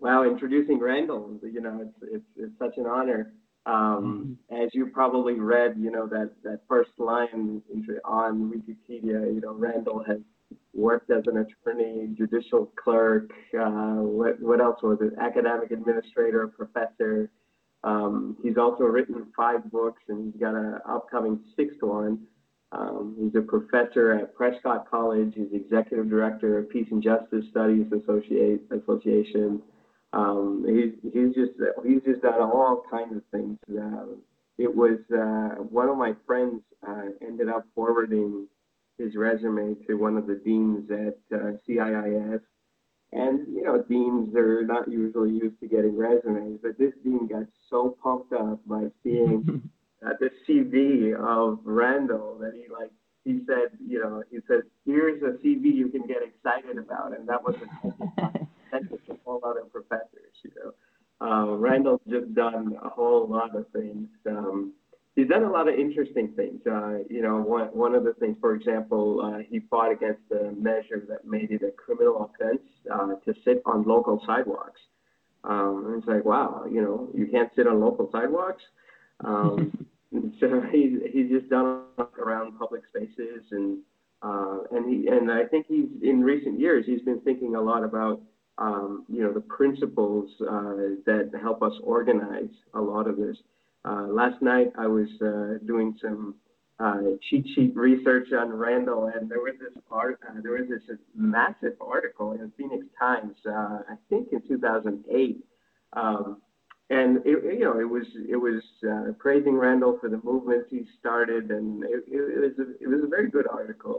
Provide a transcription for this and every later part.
Wow, introducing Randall, it's such an honor. As you probably read, that first line on Wikipedia, Randall has worked as an attorney, judicial clerk, what else was it? Academic administrator, professor. He's also written 5 books, and he's got an upcoming 6th one. He's a professor at Prescott College. He's executive director of Peace and Justice Studies Association. He's just done all kinds of things. It was one of my friends ended up forwarding his resume to one of the deans at CIIS, and deans are not usually used to getting resumes, but this dean got so pumped up by seeing the CV of Randall that he said, here's a CV you can get excited about, and that was a sentence to all other professors. Randall's just done a whole lot of things. He's done a lot of interesting things. One of the things, for example, he fought against a measure that made it a criminal offense to sit on local sidewalks. And it's like, wow, you can't sit on local sidewalks. So he's just done around public spaces, and I think he's in recent years he's been thinking a lot about the principles that help us organize a lot of this. Last night I was doing some cheat sheet research on Randall, and there was this massive article in Phoenix Times, I think in 2008, and it was praising Randall for the movements he started, and it was a very good article.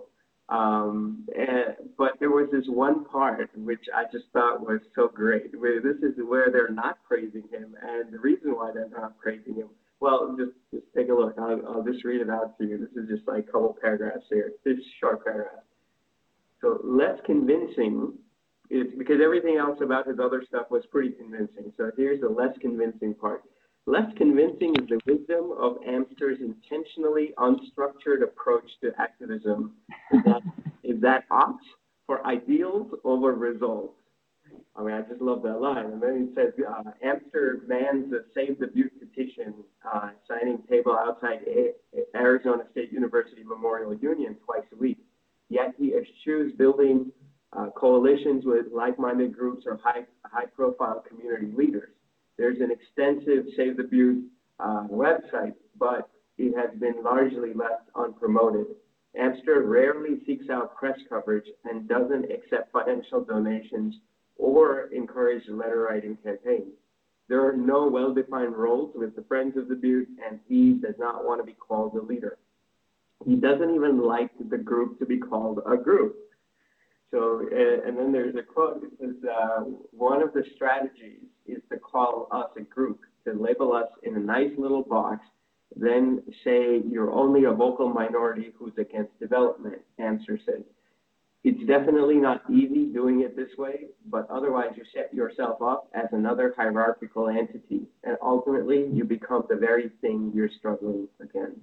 But there was this one part which I just thought was so great. This is where they're not praising him, and the reason why they're not praising him. Well, just take a look. I'll just read it out to you. This is just like a couple paragraphs here. This short paragraph. So less convincing is because everything else about his other stuff was pretty convincing. So here's the less convincing part. Less convincing is the wisdom of Amster's intentionally unstructured approach to activism that opts for ideals over results. I mean, I just love that line. And then he says, Amster bans the Save the Butte petition, signing table outside Arizona State University Memorial Union twice a week. Yet he eschews building coalitions with like-minded groups or high-profile community leaders. There's an extensive Save the Butte website, but it has been largely left unpromoted. Amster rarely seeks out press coverage and doesn't accept financial donations or encourage letter writing campaigns. There are no well-defined roles with the Friends of the Butte, and he does not want to be called a leader. He doesn't even like the group to be called a group. So, and then there's a quote. It says, one of the strategies is to call us a group, to label us in a nice little box, then say you're only a vocal minority who's against development, Amster said. It's definitely not easy doing it this way, but otherwise you set yourself up as another hierarchical entity, and ultimately you become the very thing you're struggling against.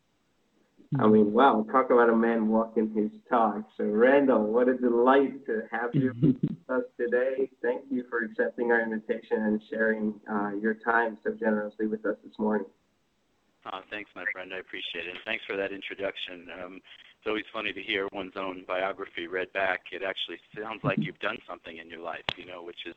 I mean, wow, talk about a man walking his talk. So Randall, what a delight to have you with us today. Thank you for accepting our invitation and sharing your time so generously with us this morning. Thanks, my friend. I appreciate it. And thanks for that introduction. It's always funny to hear one's own biography read back. It actually sounds like you've done something in your life, which is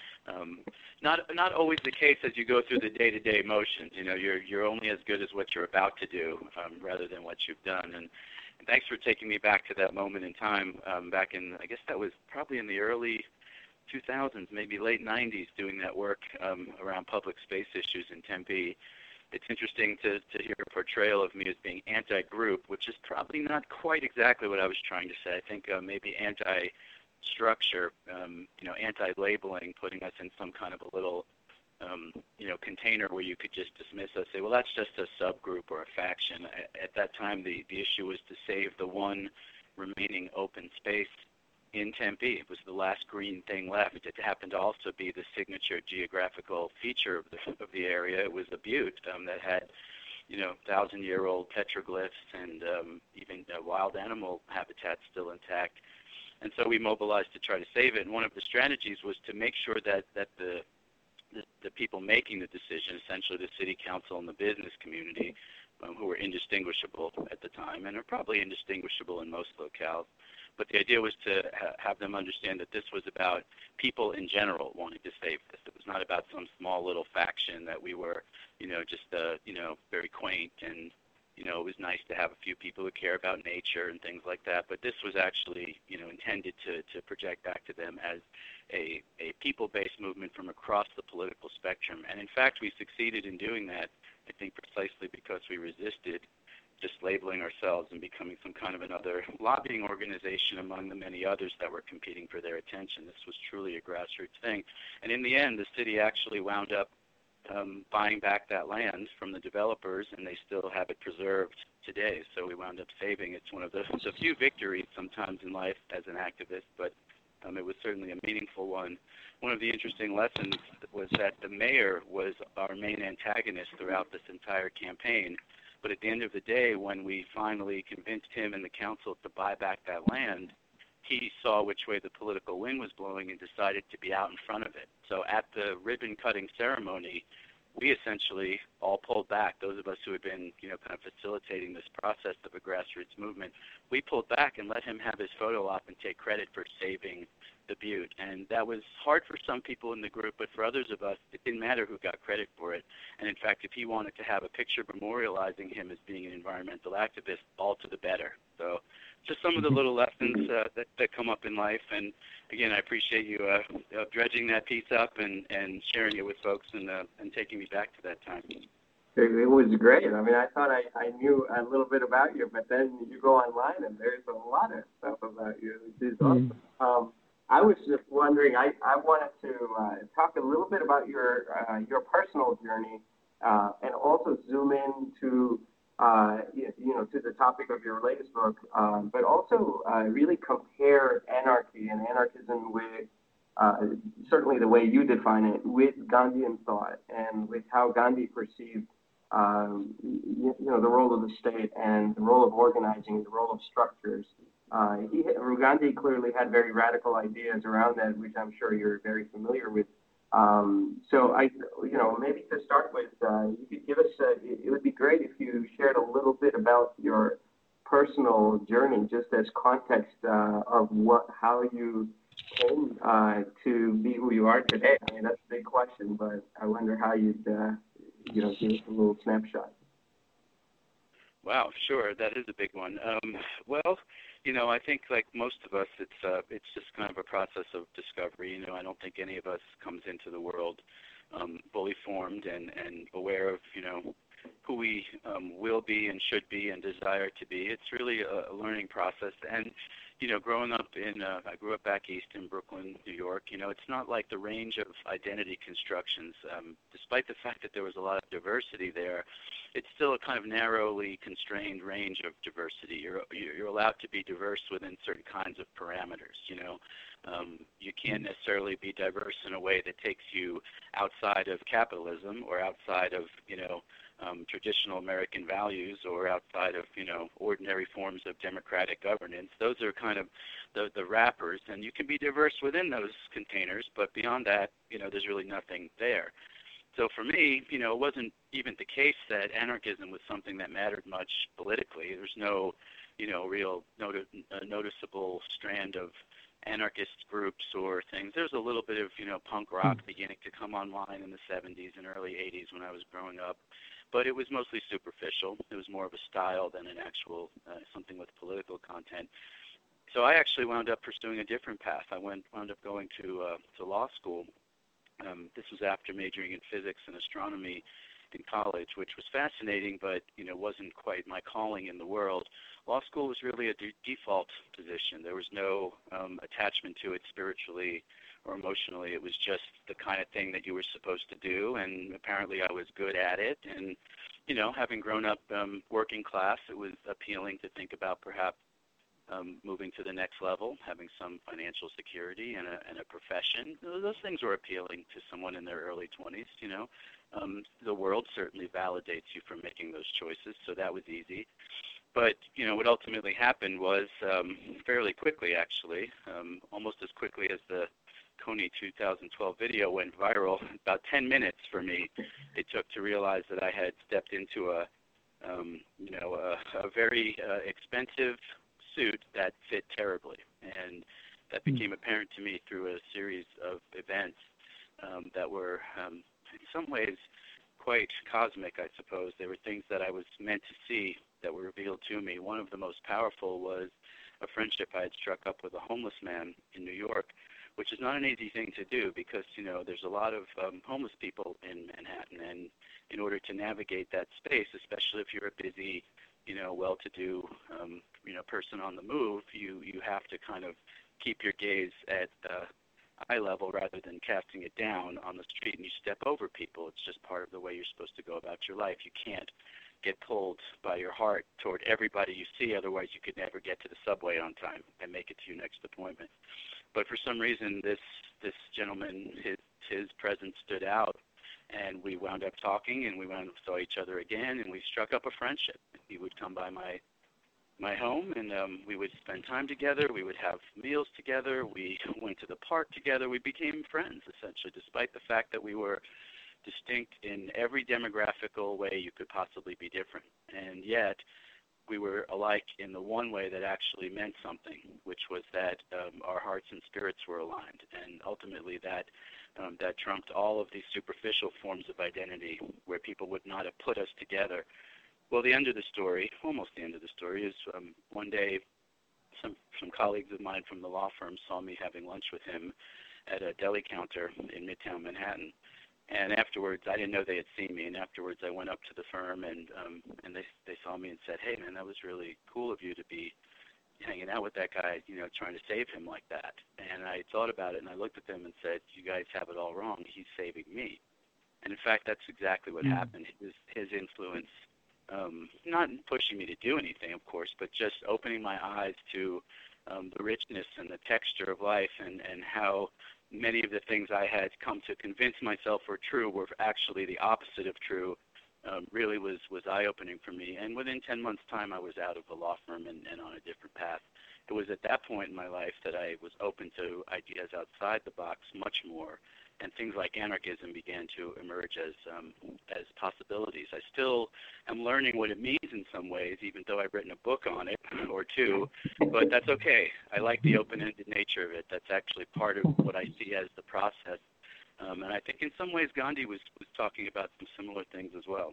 not always the case as you go through the day-to-day motions. You're only as good as what you're about to do rather than what you've done. And thanks for taking me back to that moment in time back in, I guess that was probably in the early 2000s, maybe late 90s, doing that work around public space issues in Tempe. It's interesting to hear a portrayal of me as being anti-group, which is probably not quite exactly what I was trying to say. I think maybe anti-structure, anti-labeling, putting us in some kind of a little, container where you could just dismiss us, say, well, that's just a subgroup or a faction. At that time, the issue was to save the one remaining open space in Tempe. It was the last green thing left. It happened to also be the signature geographical feature of the area. It was the Butte that had, 1,000-year-old petroglyphs and even wild animal habitat still intact. And so we mobilized to try to save it. And one of the strategies was to make sure that the people making the decision, essentially the city council and the business community, who were indistinguishable at the time and are probably indistinguishable in most locales. But the idea was to have them understand that this was about people in general wanting to save this. It was not about some small little faction that we were, just, very quaint and, it was nice to have a few people who care about nature and things like that. But this was actually, intended to project back to them as a people-based movement from across the political spectrum. And in fact, we succeeded in doing that, I think precisely because we resisted just labeling ourselves and becoming some kind of another lobbying organization among the many others that were competing for their attention. This was truly a grassroots thing. And in the end, the city actually wound up buying back that land from the developers, and they still have it preserved today. So we wound up saving. It's one of the few victories sometimes in life as an activist, but it was certainly a meaningful one. One of the interesting lessons was that the mayor was our main antagonist throughout this entire campaign. But at the end of the day, when we finally convinced him and the council to buy back that land, he saw which way the political wind was blowing and decided to be out in front of it. So at the ribbon-cutting ceremony, we essentially all pulled back. Those of us who had been, kind of facilitating this process of a grassroots movement, we pulled back and let him have his photo op and take credit for saving the butte. And that was hard for some people in the group, but for others of us, it didn't matter who got credit for it. And in fact, if he wanted to have a picture memorializing him as being an environmental activist, all to the better. So just some of the little lessons that come up in life. And again, I appreciate you dredging that piece up and sharing it with folks and taking me back to that time. It was great. I mean, I thought I knew a little bit about you, but then you go online and there's a lot of stuff about you, which is awesome. I was just wondering, I wanted to talk a little bit about your personal journey and also zoom in to to the topic of your latest book, but also really compare anarchy and anarchism with certainly the way you define it with Gandhian thought and with how Gandhi perceived the role of the state and the role of organizing, the role of structures. Gandhi clearly had very radical ideas around that, which I'm sure you're very familiar with. So maybe to start with, you could give us, it would be great if you shared a little bit about your personal journey, just as context of how you came to be who you are today. I mean, that's a big question, but I wonder how you'd, give us a little snapshot. Wow, sure, that is a big one. I think like most of us, it's just kind of a process of discovery. I don't think any of us comes into the world fully formed and aware of, who we will be and should be and desire to be. It's really a learning process. And, growing up I grew up back east in Brooklyn, New York. It's not like the range of identity constructions. Despite the fact that there was a lot of diversity there, it's still a kind of narrowly constrained range of diversity. You're allowed to be diverse within certain kinds of parameters. You can't necessarily be diverse in a way that takes you outside of capitalism or outside of traditional American values or outside of ordinary forms of democratic governance. Those are kind of the wrappers, and you can be diverse within those containers, but beyond that, there's really nothing there. So for me, it wasn't even the case that anarchism was something that mattered much politically. There's no, real noticeable strand of anarchist groups or things. There's a little bit of, punk rock beginning to come online in the 70s and early 80s when I was growing up, but it was mostly superficial. It was more of a style than an actual something with political content. So I actually wound up pursuing a different path. I wound up going to law school. This was after majoring in physics and astronomy in college, which was fascinating, but wasn't quite my calling in the world. Law school was really a default position. There was no attachment to it spiritually or emotionally. It was just the kind of thing that you were supposed to do, and apparently I was good at it. And having grown up working class, it was appealing to think about perhaps moving to the next level, having some financial security and a profession. Those things were appealing to someone in their early 20s, The world certainly validates you for making those choices, so that was easy. But, what ultimately happened was fairly quickly, actually, almost as quickly as the Kony 2012 video went viral. About 10 minutes for me it took to realize that I had stepped into a very expensive suit that fit terribly. And that became apparent to me through a series of events that were in some ways quite cosmic, I suppose. They were things that I was meant to see that were revealed to me. One of the most powerful was a friendship I had struck up with a homeless man in New York, which is not an easy thing to do because, there's a lot of homeless people in Manhattan. And in order to navigate that space, especially if you're a busy, well-to-do, person on the move, you have to kind of keep your gaze at eye level rather than casting it down on the street, and you step over people. It's just part of the way you're supposed to go about your life. You can't get pulled by your heart toward everybody you see, otherwise you could never get to the subway on time and make it to your next appointment. But for some reason, this gentleman, his presence stood out, and we wound up talking, and we saw each other again, and we struck up a friendship. He would come by my home, and we would spend time together. We would have meals together. We went to the park together. We became friends, essentially, despite the fact that we were distinct in every demographical way you could possibly be different. And yet, we were alike in the one way that actually meant something, which was that our hearts and spirits were aligned. And ultimately, that trumped all of these superficial forms of identity where people would not have put us together. Well, the end of the story, almost the end of the story, is one day some colleagues of mine from the law firm saw me having lunch with him at a deli counter in Midtown Manhattan. And afterwards, I didn't know they had seen me. And afterwards, I went up to the firm, and they saw me and said, "Hey, man, that was really cool of you to be hanging out with that guy, trying to save him like that." And I thought about it, and I looked at them and said, "You guys have it all wrong. He's saving me." And in fact, that's exactly what happened. It was his influence, not pushing me to do anything, of course, but just opening my eyes to the richness and the texture of life, and how many of the things I had come to convince myself were true were actually the opposite of true. Really was eye-opening for me. And within 10 months' time, I was out of the law firm and on a different path. It was at that point in my life that I was open to ideas outside the box much more, and things like anarchism began to emerge as possibilities. I still am learning what it means in some ways, even though I've written a book on it or two, but that's okay. I like the open-ended nature of it. That's actually part of what I see as the process. And I think in some ways Gandhi was talking about some similar things as well.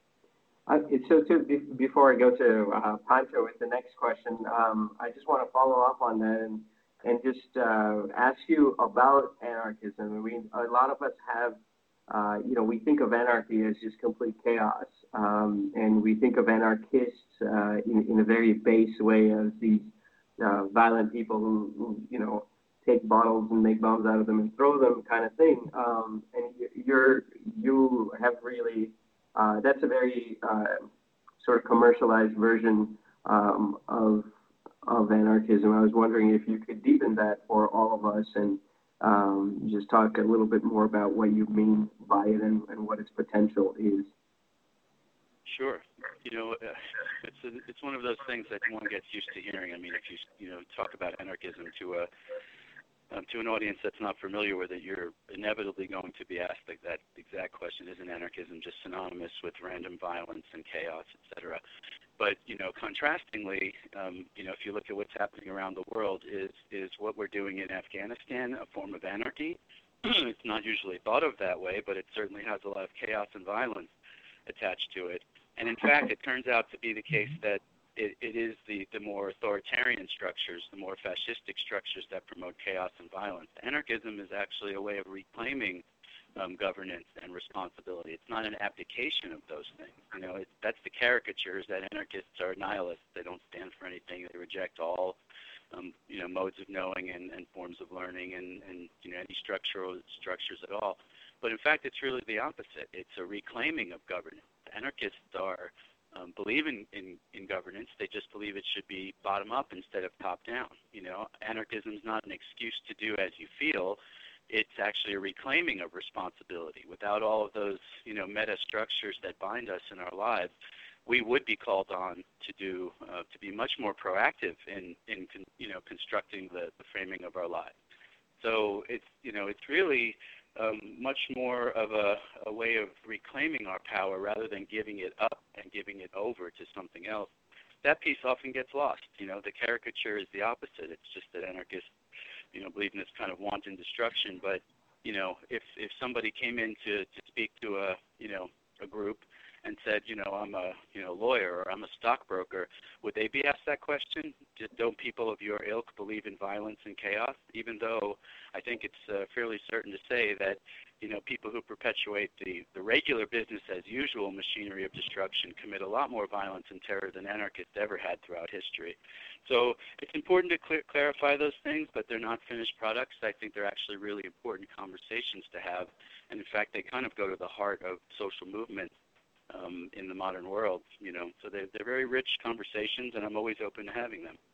Before I go to Pancho with the next question, I just want to follow up on that and just ask you about anarchism. I mean, a lot of us have, we think of anarchy as just complete chaos, and we think of anarchists in a very base way as these violent people who take bottles and make bombs out of them and throw them kind of thing. And you have really, that's a very sort of commercialized version of anarchism. I was wondering if you could deepen that for all of us and just talk a little bit more about what you mean by it and what its potential is. Sure. It's one of those things that one gets used to hearing. I mean, if you talk about anarchism to an audience that's not familiar with it, you're inevitably going to be asked that exact question: isn't anarchism just synonymous with random violence and chaos, etc.? But contrastingly, if you look at what's happening around the world, is what we're doing in Afghanistan a form of anarchy? It's not usually thought of that way, but it certainly has a lot of chaos and violence attached to it. And in fact, it turns out to be the case that it is the more authoritarian structures, the more fascistic structures that promote chaos and violence. Anarchism is actually a way of reclaiming governance and responsibility. It's not an abdication of those things. That's the caricature, is that anarchists are nihilists. They don't stand for anything. They reject all modes of knowing and forms of learning and any structures at all. But in fact, it's really the opposite. It's a reclaiming of governance. Anarchists believe in governance. They just believe it should be bottom up instead of top down. Anarchism is not an excuse to do as you feel. It's actually a reclaiming of responsibility. Without all of those, meta structures that bind us in our lives, we would be called on to do to be much more proactive in constructing the framing of our lives. So it's really much more of a way of reclaiming our power rather than giving it up and giving it over to something else. That piece often gets lost. The caricature is the opposite. It's just that anarchists, believe in this kind of wanton destruction. But, if somebody came in to speak to a group and said, I'm a lawyer or I'm a stockbroker, would they be asked that question? Don't people of your ilk believe in violence and chaos? Even though I think it's fairly certain to say that people who perpetuate the regular business as usual machinery of destruction commit a lot more violence and terror than anarchists ever had throughout history. So it's important to clarify those things, but they're not finished products. I think they're actually really important conversations to have, and in fact they kind of go to the heart of social movements in the modern world, So they're very rich conversations, and I'm always open to having them.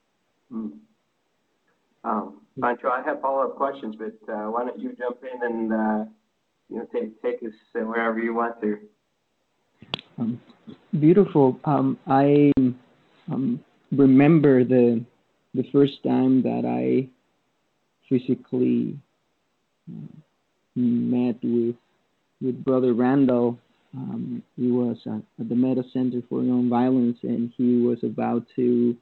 Pancho, I have follow-up questions, but why don't you jump in and take us wherever you want to. Beautiful. I remember the first time that I physically met with Brother Randall. He was at the Meta Center for Nonviolence, and he was about to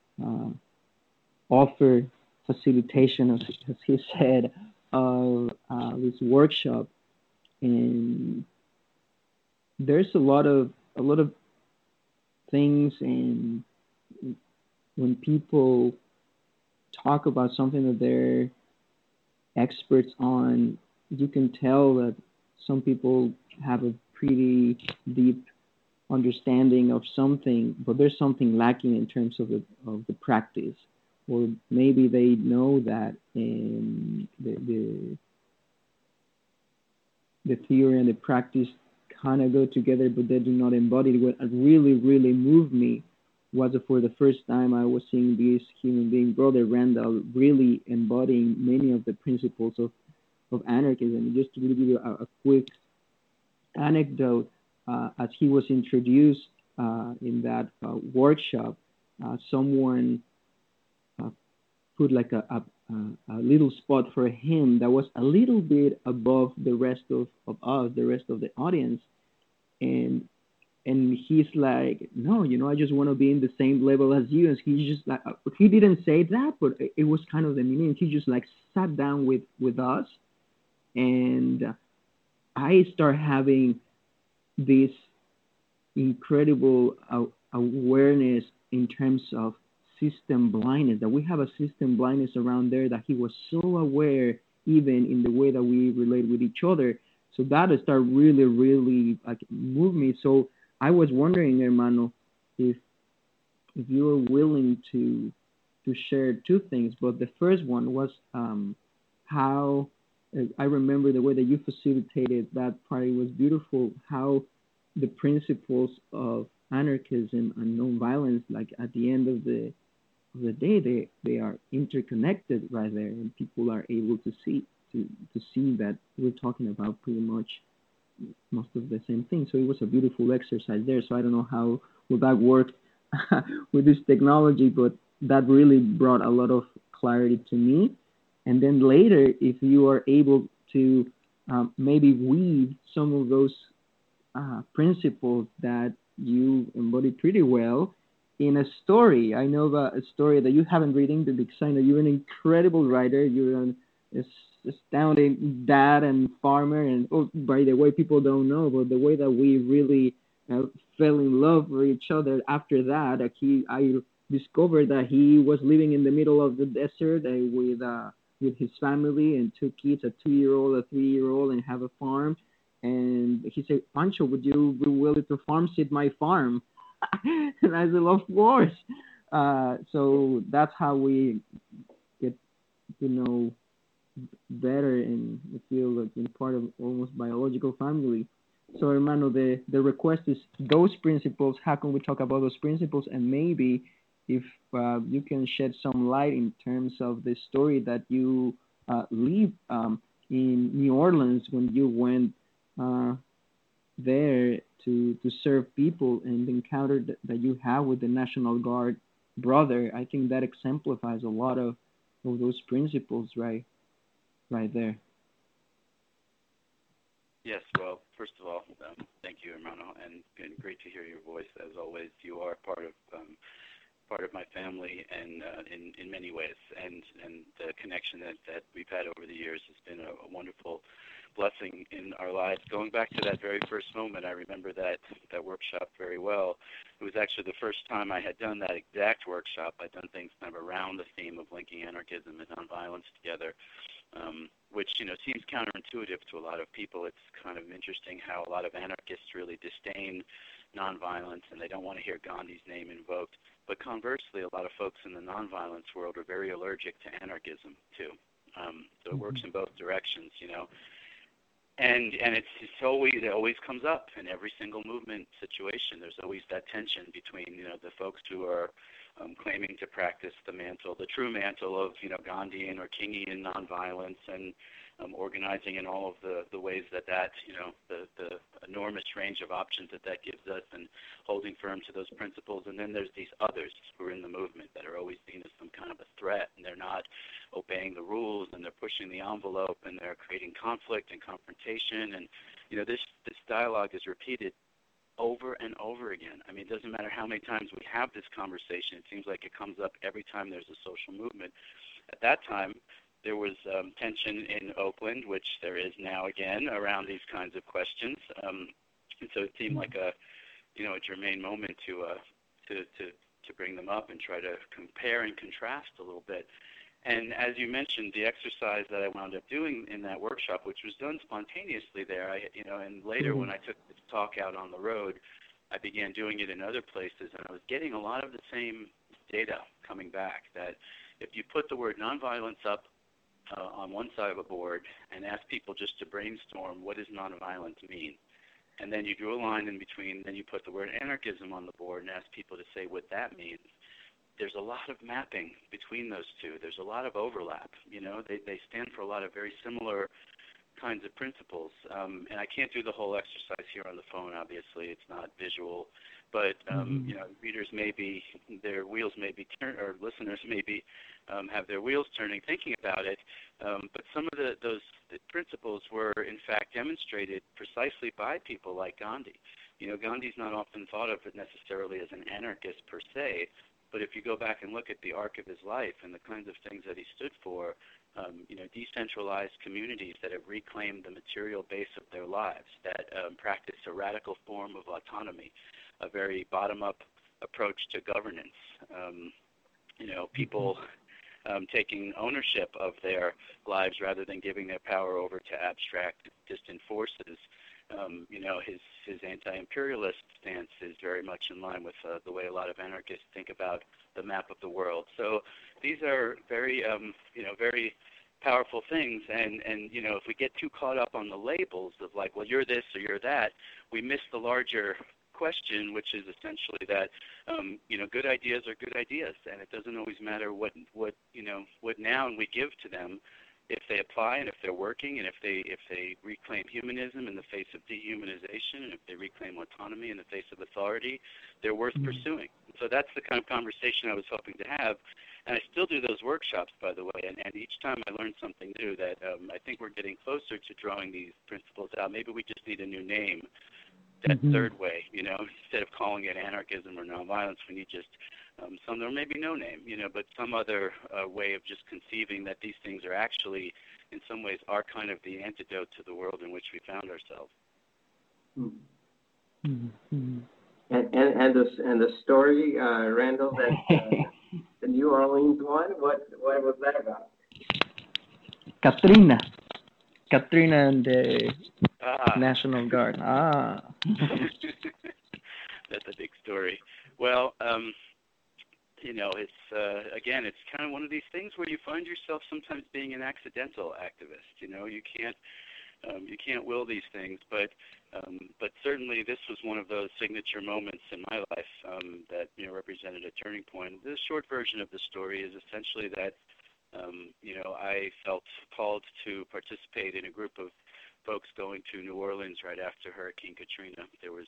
offer facilitation, as he said, of this workshop. And there's a lot of things, and when people talk about something that they're experts on, you can tell that some people have a pretty deep understanding of something, but there's something lacking in terms of the practice, or maybe they know that the theory and the practice kind of go together, but they do not embody it. What really, really moved me was for the first time I was seeing this human being, Brother Randall, really embodying many of the principles of anarchism. Just to give you a quick anecdote, as he was introduced in that workshop, someone put like a little spot for him that was a little bit above the rest of us, the rest of the audience, and he's like, no, I just want to be in the same level as you. And he's just like, he didn't say that, but it was kind of the meaning. He just like sat down with us, and I start having this incredible awareness in terms of system blindness, that we have a system blindness around there, that he was so aware even in the way that we relate with each other. So that started really, really like move me. So I was wondering, hermano, if you were willing to share two things. But the first one was how I remember the way that you facilitated that party was beautiful, how the principles of anarchism and nonviolence, like at the end of the day, they are interconnected right there, and people are able to see that we're talking about pretty much most of the same thing. So it was a beautiful exercise there. So I don't know how will that work with this technology, but that really brought a lot of clarity to me. And then later, if you are able to maybe weave some of those principles that you embody pretty well in a story. I know about a story that you haven't written, because I know you're an incredible writer. You're an astounding dad and farmer. And oh, by the way, people don't know, but the way that we really fell in love with each other after that, I discovered that he was living in the middle of the desert with his family and two kids, a 2-year-old, a 3-year-old, and have a farm. And he said, Pancho, would you be willing to farm sit my farm? And I said, of course. So that's how we get to know better and feel like in part of almost biological family. So, hermano, the request is those principles. How can we talk about those principles? And maybe if you can shed some light in terms of the story that you live in New Orleans when you went there to serve people, and the encounter that you have with the National Guard brother, I think that exemplifies a lot of those principles right there. Yes, well, first of all, thank you, hermano, and great to hear your voice as always. You are part of my family, and in many ways, and the connection that we've had over the years has been a wonderful blessing in our lives. Going back to that very first moment, I remember that workshop very well. It was actually the first time I had done that exact workshop. I'd done things kind of around the theme of linking anarchism and nonviolence together, which seems counterintuitive to a lot of people. It's kind of interesting how a lot of anarchists really disdain nonviolence and they don't want to hear Gandhi's name invoked. But conversely, a lot of folks in the nonviolence world are very allergic to anarchism too. So it works in both directions. And it always comes up in every single movement situation. There's always that tension between the folks who are claiming to practice the true mantle of Gandhian or Kingian nonviolence, and organizing in all of the ways that the enormous range of options that gives us, and holding firm to those principles. And then there's these others who are in the movement that are always seen as some kind of a threat, and they're not obeying the rules, and they're pushing the envelope, and they're creating conflict and confrontation. And this dialogue is repeated over and over again. I mean, it doesn't matter how many times we have this conversation. It seems like it comes up every time there's a social movement. At that time, there was tension in Oakland, which there is now again around these kinds of questions. And so it seemed like a germane moment to bring them up and try to compare and contrast a little bit. And as you mentioned, the exercise that I wound up doing in that workshop, which was done spontaneously there, and later when I took this talk out on the road, I began doing it in other places, and I was getting a lot of the same data coming back, that if you put the word nonviolence up on one side of a board and ask people just to brainstorm what does nonviolence mean, and then you drew a line in between, then you put the word anarchism on the board and ask people to say what that means, there's a lot of mapping between those two. There's a lot of overlap. They stand for a lot of very similar kinds of principles. And I can't do the whole exercise here on the phone, obviously. It's not visual. But, readers their wheels may be turning, or listeners maybe have their wheels turning thinking about it. But some of the principles were, in fact, demonstrated precisely by people like Gandhi. Gandhi's not often thought of necessarily as an anarchist per se, but if you go back and look at the arc of his life and the kinds of things that he stood for, decentralized communities that have reclaimed the material base of their lives, that practice a radical form of autonomy, a very bottom-up approach to governance, people taking ownership of their lives rather than giving their power over to abstract, distant forces. His anti-imperialist stance is very much in line with the way a lot of anarchists think about the map of the world. So these are very, very powerful things. And if we get too caught up on the labels of like, well, you're this or you're that, we miss the larger question, which is essentially that, good ideas are good ideas, and it doesn't always matter what noun we give to them. If they apply and if they're working, and if they reclaim humanism in the face of dehumanization, and if they reclaim autonomy in the face of authority, they're worth pursuing. So that's the kind of conversation I was hoping to have. And I still do those workshops, by the way, and each time I learn something new that I think we're getting closer to drawing these principles out. Maybe we just need a new name, that third way, instead of calling it anarchism or nonviolence, we need just there may be no name, but some other way of just conceiving that these things are actually, in some ways, are kind of the antidote to the world in which we found ourselves. And the story, Randall, that the New Orleans one, what was that about? Katrina and the National Guard. That's a big story. Well, it's kind of one of these things where you find yourself sometimes being an accidental activist. You can't will these things, but certainly this was one of those signature moments in my life that represented a turning point. The short version of the story is essentially that I felt called to participate in a group of folks going to New Orleans right after Hurricane Katrina. There was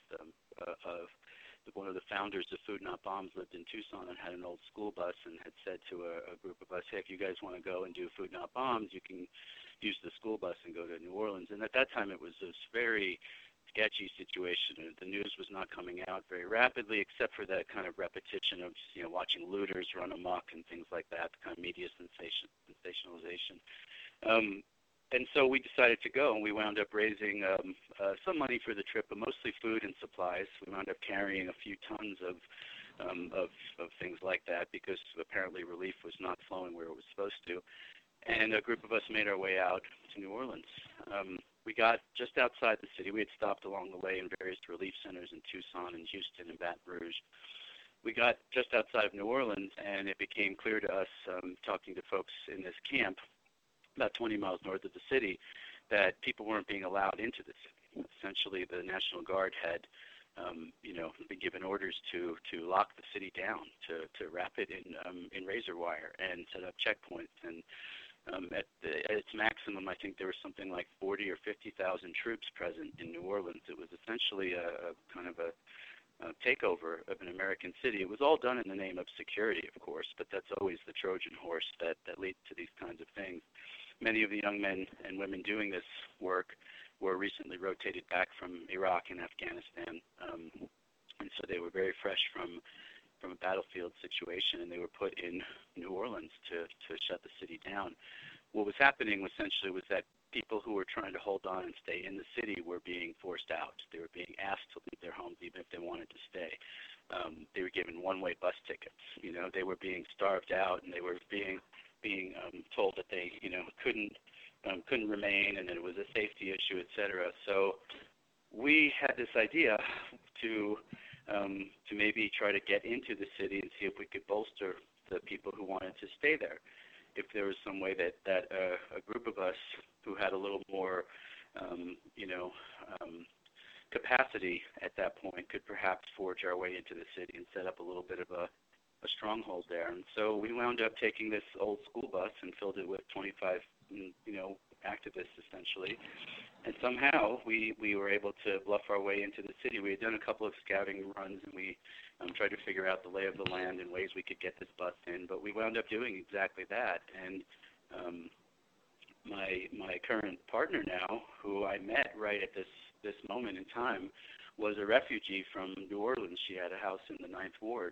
one of the founders of Food Not Bombs lived in Tucson and had an old school bus and had said to a group of us, hey, if you guys want to go and do Food Not Bombs, you can use the school bus and go to New Orleans. And at that time, it was this very sketchy situation. The news was not coming out very rapidly, except for that kind of repetition of watching looters run amok and things like that, the kind of media sensationalization. And so we decided to go, and we wound up raising some money for the trip, but mostly food and supplies. We wound up carrying a few tons of things like that because apparently relief was not flowing where it was supposed to. And a group of us made our way out to New Orleans. We got just outside the city. We had stopped along the way in various relief centers in Tucson and Houston and Baton Rouge. We got just outside of New Orleans, and it became clear to us, talking to folks in this camp about 20 miles north of the city, that people weren't being allowed into the city. Essentially, the National Guard had, been given orders to lock the city down, to wrap it in razor wire and set up checkpoints. And at its maximum, I think there was something like 40 or 50,000 troops present in New Orleans. It was essentially a kind of a takeover of an American city. It was all done in the name of security, of course, but that's always the Trojan horse that leads to these kinds of things. Many of the young men and women doing this work were recently rotated back from Iraq and Afghanistan, and so they were very fresh from a battlefield situation, and they were put in New Orleans to shut the city down. What was happening essentially was that people who were trying to hold on and stay in the city were being forced out. They were being asked to leave their homes even if they wanted to stay. They were given one-way bus tickets. They were being starved out, and they were being told that they couldn't remain, and that it was a safety issue, et cetera. So we had this idea to maybe try to get into the city and see if we could bolster the people who wanted to stay there. If there was some way that a group of us who had a little more, capacity at that point could perhaps forge our way into the city and set up a little bit of a stronghold there. And so we wound up taking this old school bus and filled it with 25, activists essentially. And somehow we were able to bluff our way into the city. We had done a couple of scouting runs, and we tried to figure out the lay of the land and ways we could get this bus in. But we wound up doing exactly that. And my current partner now, who I met right at this moment in time, was a refugee from New Orleans. She had a house in the 9th Ward.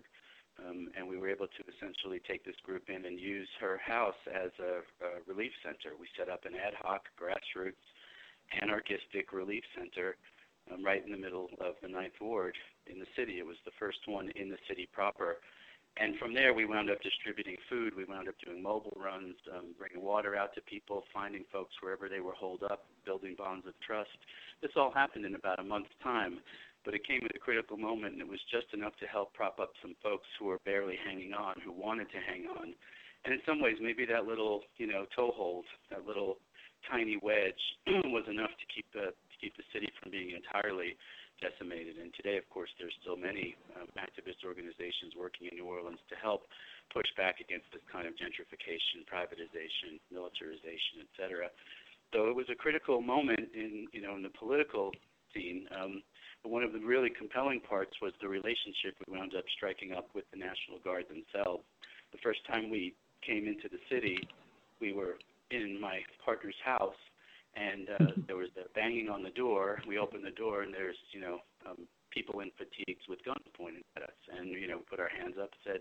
And we were able to essentially take this group in and use her house as a relief center. We set up an ad hoc, grassroots, anarchistic relief center right in the middle of the 9th Ward in the city. It was the first one in the city proper. And from there, we wound up distributing food. We wound up doing mobile runs, bringing water out to people, finding folks wherever they were holed up, building bonds of trust. This all happened in about a month's time. But it came at a critical moment, and it was just enough to help prop up some folks who were barely hanging on, who wanted to hang on. And in some ways, maybe that little, toehold, that little tiny wedge, was enough to keep the city from being entirely decimated. And today, of course, there's still many activist organizations working in New Orleans to help push back against this kind of gentrification, privatization, militarization, et cetera. So it was a critical moment in the political scene. But one of the really compelling parts was the relationship we wound up striking up with the National Guard themselves. The first time we came into the city, we were in my partner's house, and there was a banging on the door. We opened the door, and there's, people in fatigues with guns pointed at us. And, we put our hands up and said,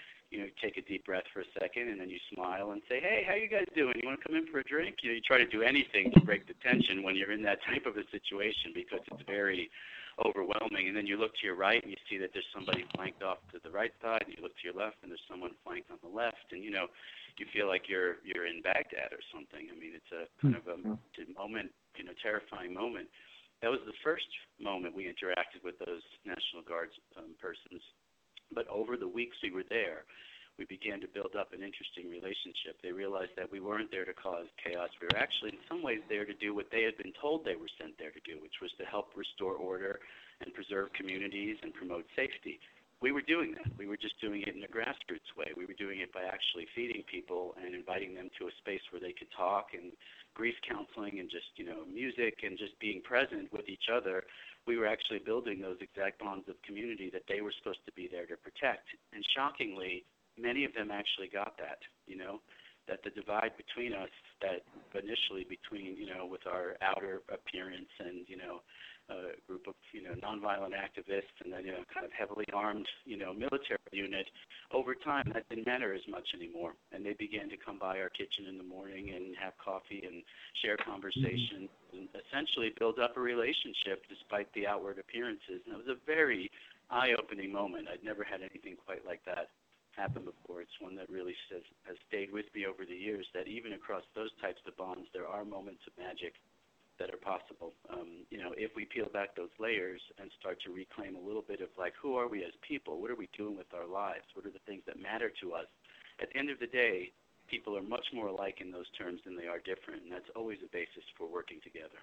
take a deep breath for a second, and then you smile and say, hey, how you guys doing? You want to come in for a drink? You try to do anything to break the tension when you're in that type of a situation because it's very overwhelming. And then you look to your right and you see that there's somebody flanked off to the right side, and you look to your left and there's someone flanked on the left, and you feel like you're in Baghdad or something. I mean, it's a kind of a moment, terrifying moment. That was the first moment we interacted with those National Guard persons. But over the weeks we were there, we began to build up an interesting relationship. They realized that we weren't there to cause chaos. We were actually in some ways there to do what they had been told they were sent there to do, which was to help restore order and preserve communities and promote safety. we were doing that. We were just doing it in a grassroots way. We were doing it by actually feeding people and inviting them to a space where they could talk, and grief counseling and just, music and just being present with each other. We were actually building those exact bonds of community that they were supposed to be there to protect. And shockingly, many of them actually got that, that the divide between us, that initially between, with our outer appearance and, a group of, nonviolent activists and then, kind of heavily armed, military unit, over time that didn't matter as much anymore. And they began to come by our kitchen in the morning and have coffee and share conversation and essentially build up a relationship despite the outward appearances. And it was a very eye-opening moment. I'd never had anything quite like that happen before. It's one that really has stayed with me over the years, that even across those types of bonds, there are moments of magic that are possible. If we peel back those layers and start to reclaim a little bit of like, who are we as people? What are we doing with our lives? What are the things that matter to us? At the end of the day, people are much more alike in those terms than they are different, and that's always a basis for working together.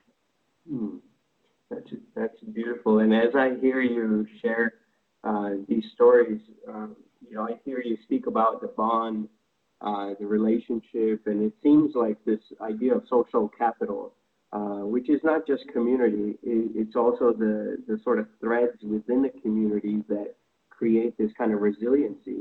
That's beautiful. And as I hear you share these stories, I hear you speak about the bond, the relationship, and it seems like this idea of social capital, which is not just community, it's also the sort of threads within the community that create this kind of resiliency.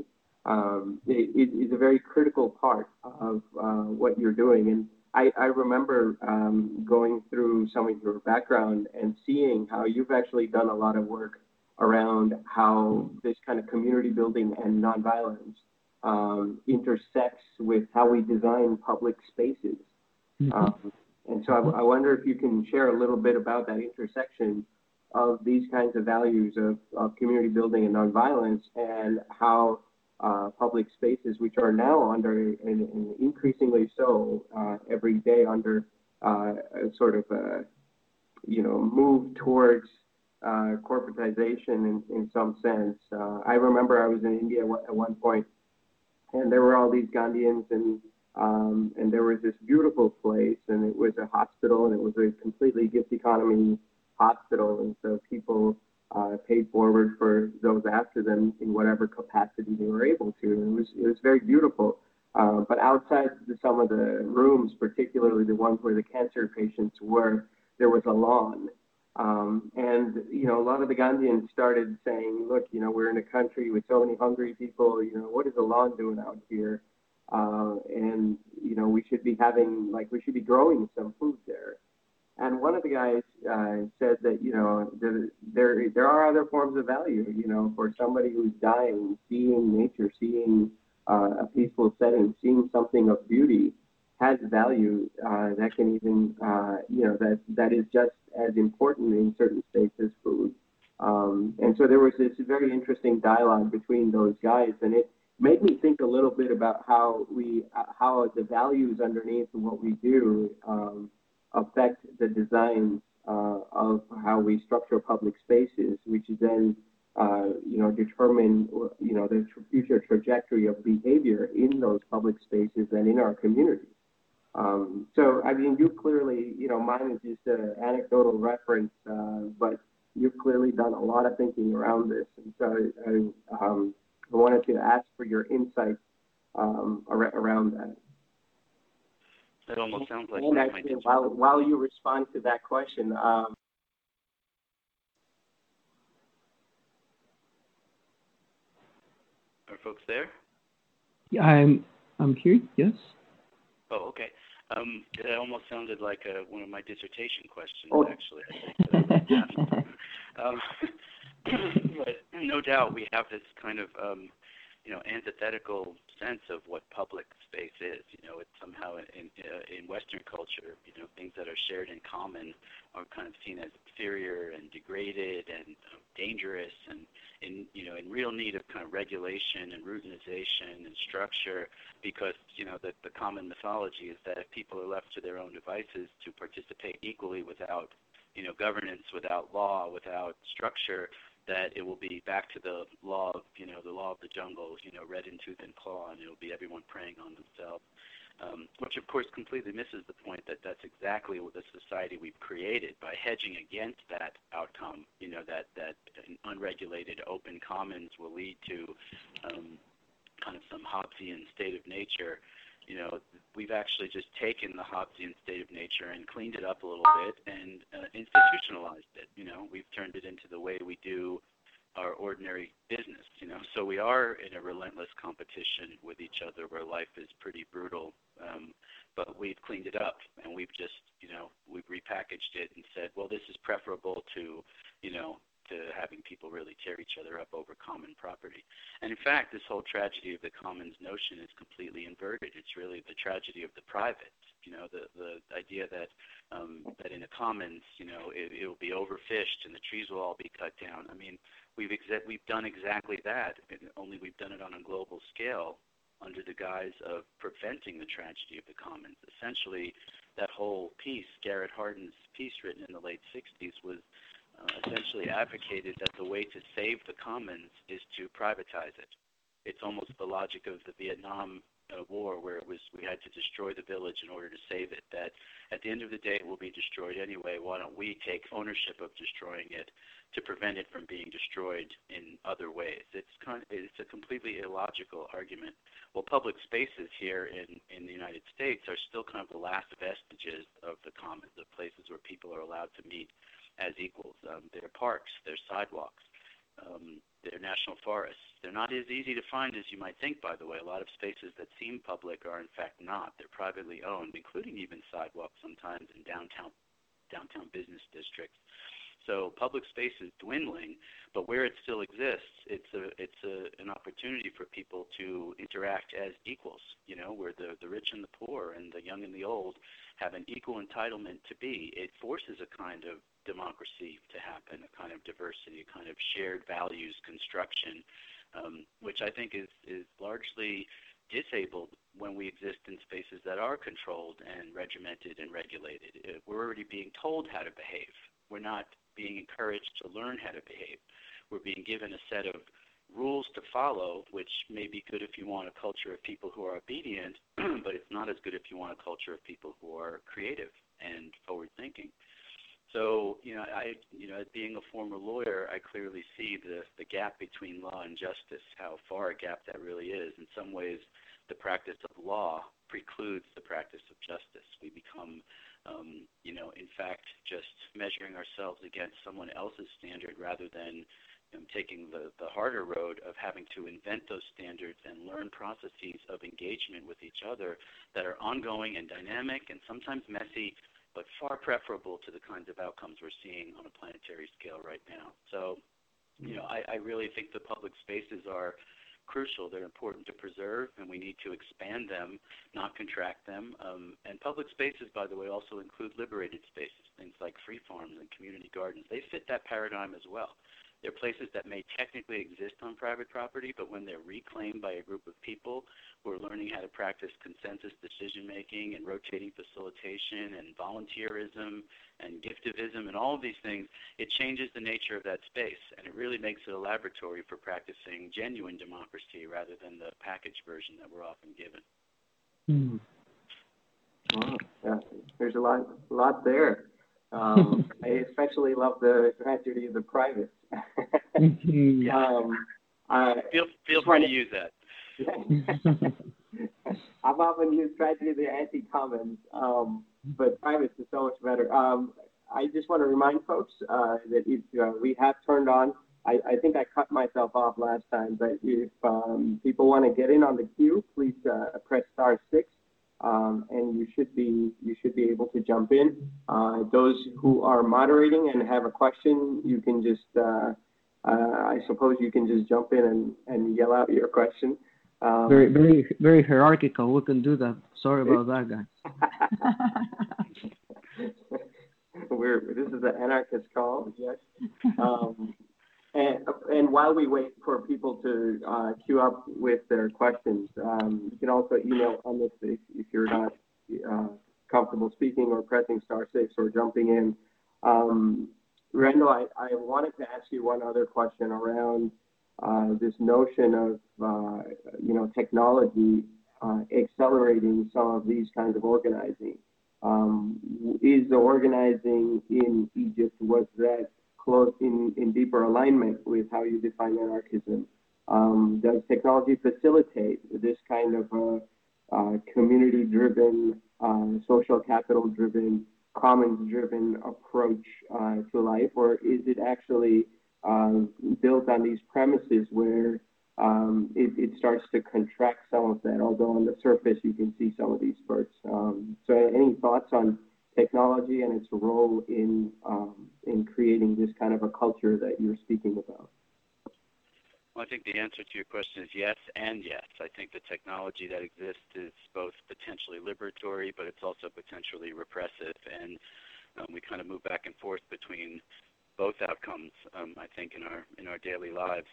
It is a very critical part of what you're doing. And I remember going through some of your background and seeing how you've actually done a lot of work around how this kind of community building and nonviolence intersects with how we design public spaces. And so I wonder if you can share a little bit about that intersection of these kinds of values of community building and nonviolence, and how public spaces, which are now under, and increasingly so every day, under a sort of a, move towards corporatization in some sense. I remember I was in India at one point, and there were all these Gandhians, and there was this beautiful place, and it was a hospital, and it was a completely gift economy hospital, and so people paid forward for those after them in whatever capacity they were able to. And it was very beautiful. But outside some of the rooms, particularly the ones where the cancer patients were, there was a lawn. And a lot of the Gandhians started saying, look, we're in a country with so many hungry people, what is the lawn doing out here? And we should be growing some food there. And one of the guys said that, there are other forms of value, for somebody who's dying, seeing nature, seeing a peaceful setting, seeing something of beauty has value that can even, that is just as important in certain states as food. And so there was this very interesting dialogue between those guys, and it made me think a little bit about how the values underneath what we do affect the design of how we structure public spaces, which then determine the future trajectory of behavior in those public spaces and in our communities. So I mean, you clearly, mine is just an anecdotal reference, but you've clearly done a lot of thinking around this, and so I wanted to ask for your insights around that. That almost sounds like. And actually, while you respond to that question, are folks there? Yeah, I'm here. Yes. Oh, okay. It almost sounded like one of my dissertation questions, actually. But no doubt we have this kind of, antithetical sense of what public space is. It's somehow in Western culture, things that are shared in common are kind of seen as inferior and degraded and dangerous, and in real need of kind of regulation and routinization and structure, because the common mythology is that if people are left to their own devices to participate equally without governance, without law, without structure, that it will be back to the law of the jungle, red in tooth and claw, and it will be everyone preying on themselves. which of course completely misses the point that that's exactly what the society we've created by hedging against that outcome. That an unregulated open commons will lead to kind of some Hobbesian state of nature. We've actually just taken the Hobbesian state of nature and cleaned it up a little bit and institutionalized it. We've turned it into the way we do our ordinary business. So we are in a relentless competition with each other where life is pretty brutal, but we've cleaned it up and we've just, we've repackaged it and said, well, this is preferable to having people really tear each other up over common property. And in fact, this whole tragedy of the commons notion is completely inverted. It's really the tragedy of the private. The idea that that in a commons, it will be overfished and the trees will all be cut down. I mean, we've done exactly that, only we've done it on a global scale under the guise of preventing the tragedy of the commons. Essentially, that whole piece, Garrett Hardin's piece written in the late 60s, was essentially advocated that the way to save the commons is to privatize it. It's almost the logic of the Vietnam War, where we had to destroy the village in order to save it, that at the end of the day it will be destroyed anyway. Why don't we take ownership of destroying it to prevent it from being destroyed in other ways? It's a completely illogical argument. Well, public spaces here in the United States are still kind of the last vestiges of the commons, of places where people are allowed to meet as equals. They're parks, they're sidewalks, they're national forests. They're not as easy to find as you might think, by the way. A lot of spaces that seem public are in fact not. They're privately owned, including even sidewalks sometimes in downtown business districts. So public space is dwindling, but where it still exists, it's an opportunity for people to interact as equals, where the rich and the poor and the young and the old have an equal entitlement to be. It forces a kind of democracy to happen, a kind of diversity, a kind of shared values construction, which I think is largely disabled when we exist in spaces that are controlled and regimented and regulated. We're already being told how to behave. We're not being encouraged to learn how to behave. We're being given a set of rules to follow, which may be good if you want a culture of people who are obedient, but it's not as good if you want a culture of people who are creative and forward-thinking. So, being a former lawyer, I clearly see the gap between law and justice, how far a gap that really is. In some ways, the practice of law precludes the practice of justice. We become, in fact, just measuring ourselves against someone else's standard rather than taking the harder road of having to invent those standards and learn processes of engagement with each other that are ongoing and dynamic and sometimes messy, but far preferable to the kinds of outcomes we're seeing on a planetary scale right now. So, I really think the public spaces are crucial. They're important to preserve, and we need to expand them, not contract them. And public spaces, by the way, also include liberated spaces, things like free farms and community gardens. They fit that paradigm as well. They're places that may technically exist on private property, but when they're reclaimed by a group of people who are learning how to practice consensus decision-making and rotating facilitation and volunteerism and giftivism and all of these things, it changes the nature of that space, and it really makes it a laboratory for practicing genuine democracy rather than the packaged version that we're often given. Mm. Wow, yeah, there's a lot there. I especially love the tragedy of the private. Yeah. Feel free to use that. I've often used tragedy of the anti-commons, but privates is so much better. I just want to remind folks that if we have turned on, I think I cut myself off last time, but if people want to get in on the queue, please press *6. And you should be able to jump in. Those who are moderating and have a question, you can just I suppose you can just jump in and yell out your question. Very, very, very hierarchical. We can do that. Sorry about that, guys. This is an anarchist call, yes. And while we wait for people to queue up with their questions, you can also email on this if you're not comfortable speaking or pressing *6 or jumping in. Rendell, I wanted to ask you one other question around this notion of technology accelerating some of these kinds of organizing. Is the organizing in Egypt, was that close in deeper alignment with how you define anarchism? Does technology facilitate this kind of community-driven, social capital-driven, commons-driven approach to life, or is it actually built on these premises where it starts to contract some of that, although on the surface you can see some of these spurts. So any thoughts on technology and its role in creating this kind of a culture that you're speaking about? Well, I think the answer to your question is yes and yes. I think the technology that exists is both potentially liberatory, but it's also potentially repressive, and we kind of move back and forth between both outcomes. I think in our daily lives,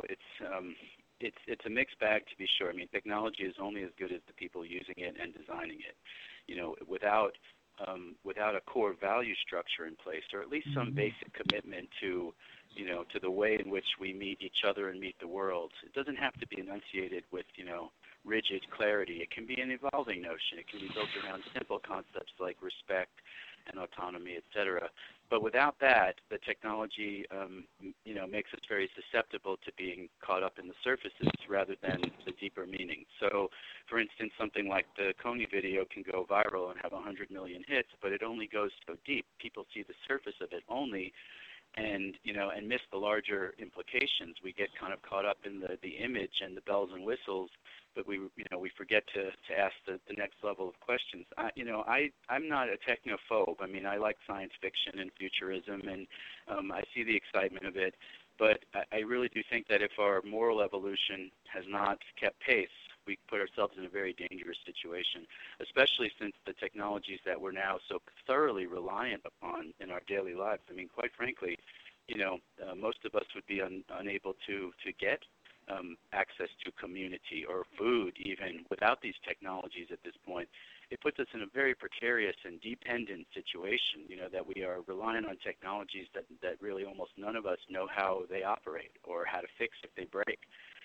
it's a mixed bag, to be sure. I mean, technology is only as good as the people using it and designing it. Without a core value structure in place, or at least some basic commitment to the way in which we meet each other and meet the world. It doesn't have to be enunciated with, rigid clarity. It can be an evolving notion. It can be built around simple concepts like respect and autonomy, etc. But without that, the technology, makes us very susceptible to being caught up in the surfaces rather than the deeper meaning. So, for instance, something like the Kony video can go viral and have 100 million hits, but it only goes so deep. People see the surface of it only, and miss the larger implications. We get kind of caught up in the image and the bells and whistles, but we forget to ask the next level of questions. I'm not a technophobe. I mean, I like science fiction and futurism, and I see the excitement of it. But I really do think that if our moral evolution has not kept pace, we put ourselves in a very dangerous situation, especially since the technologies that we're now so thoroughly reliant upon in our daily lives. I mean, quite frankly, most of us would be unable to get access to community or food even without these technologies at this point. It puts us in a very precarious and dependent situation, that we are reliant on technologies that really almost none of us know how they operate or how to fix if they break.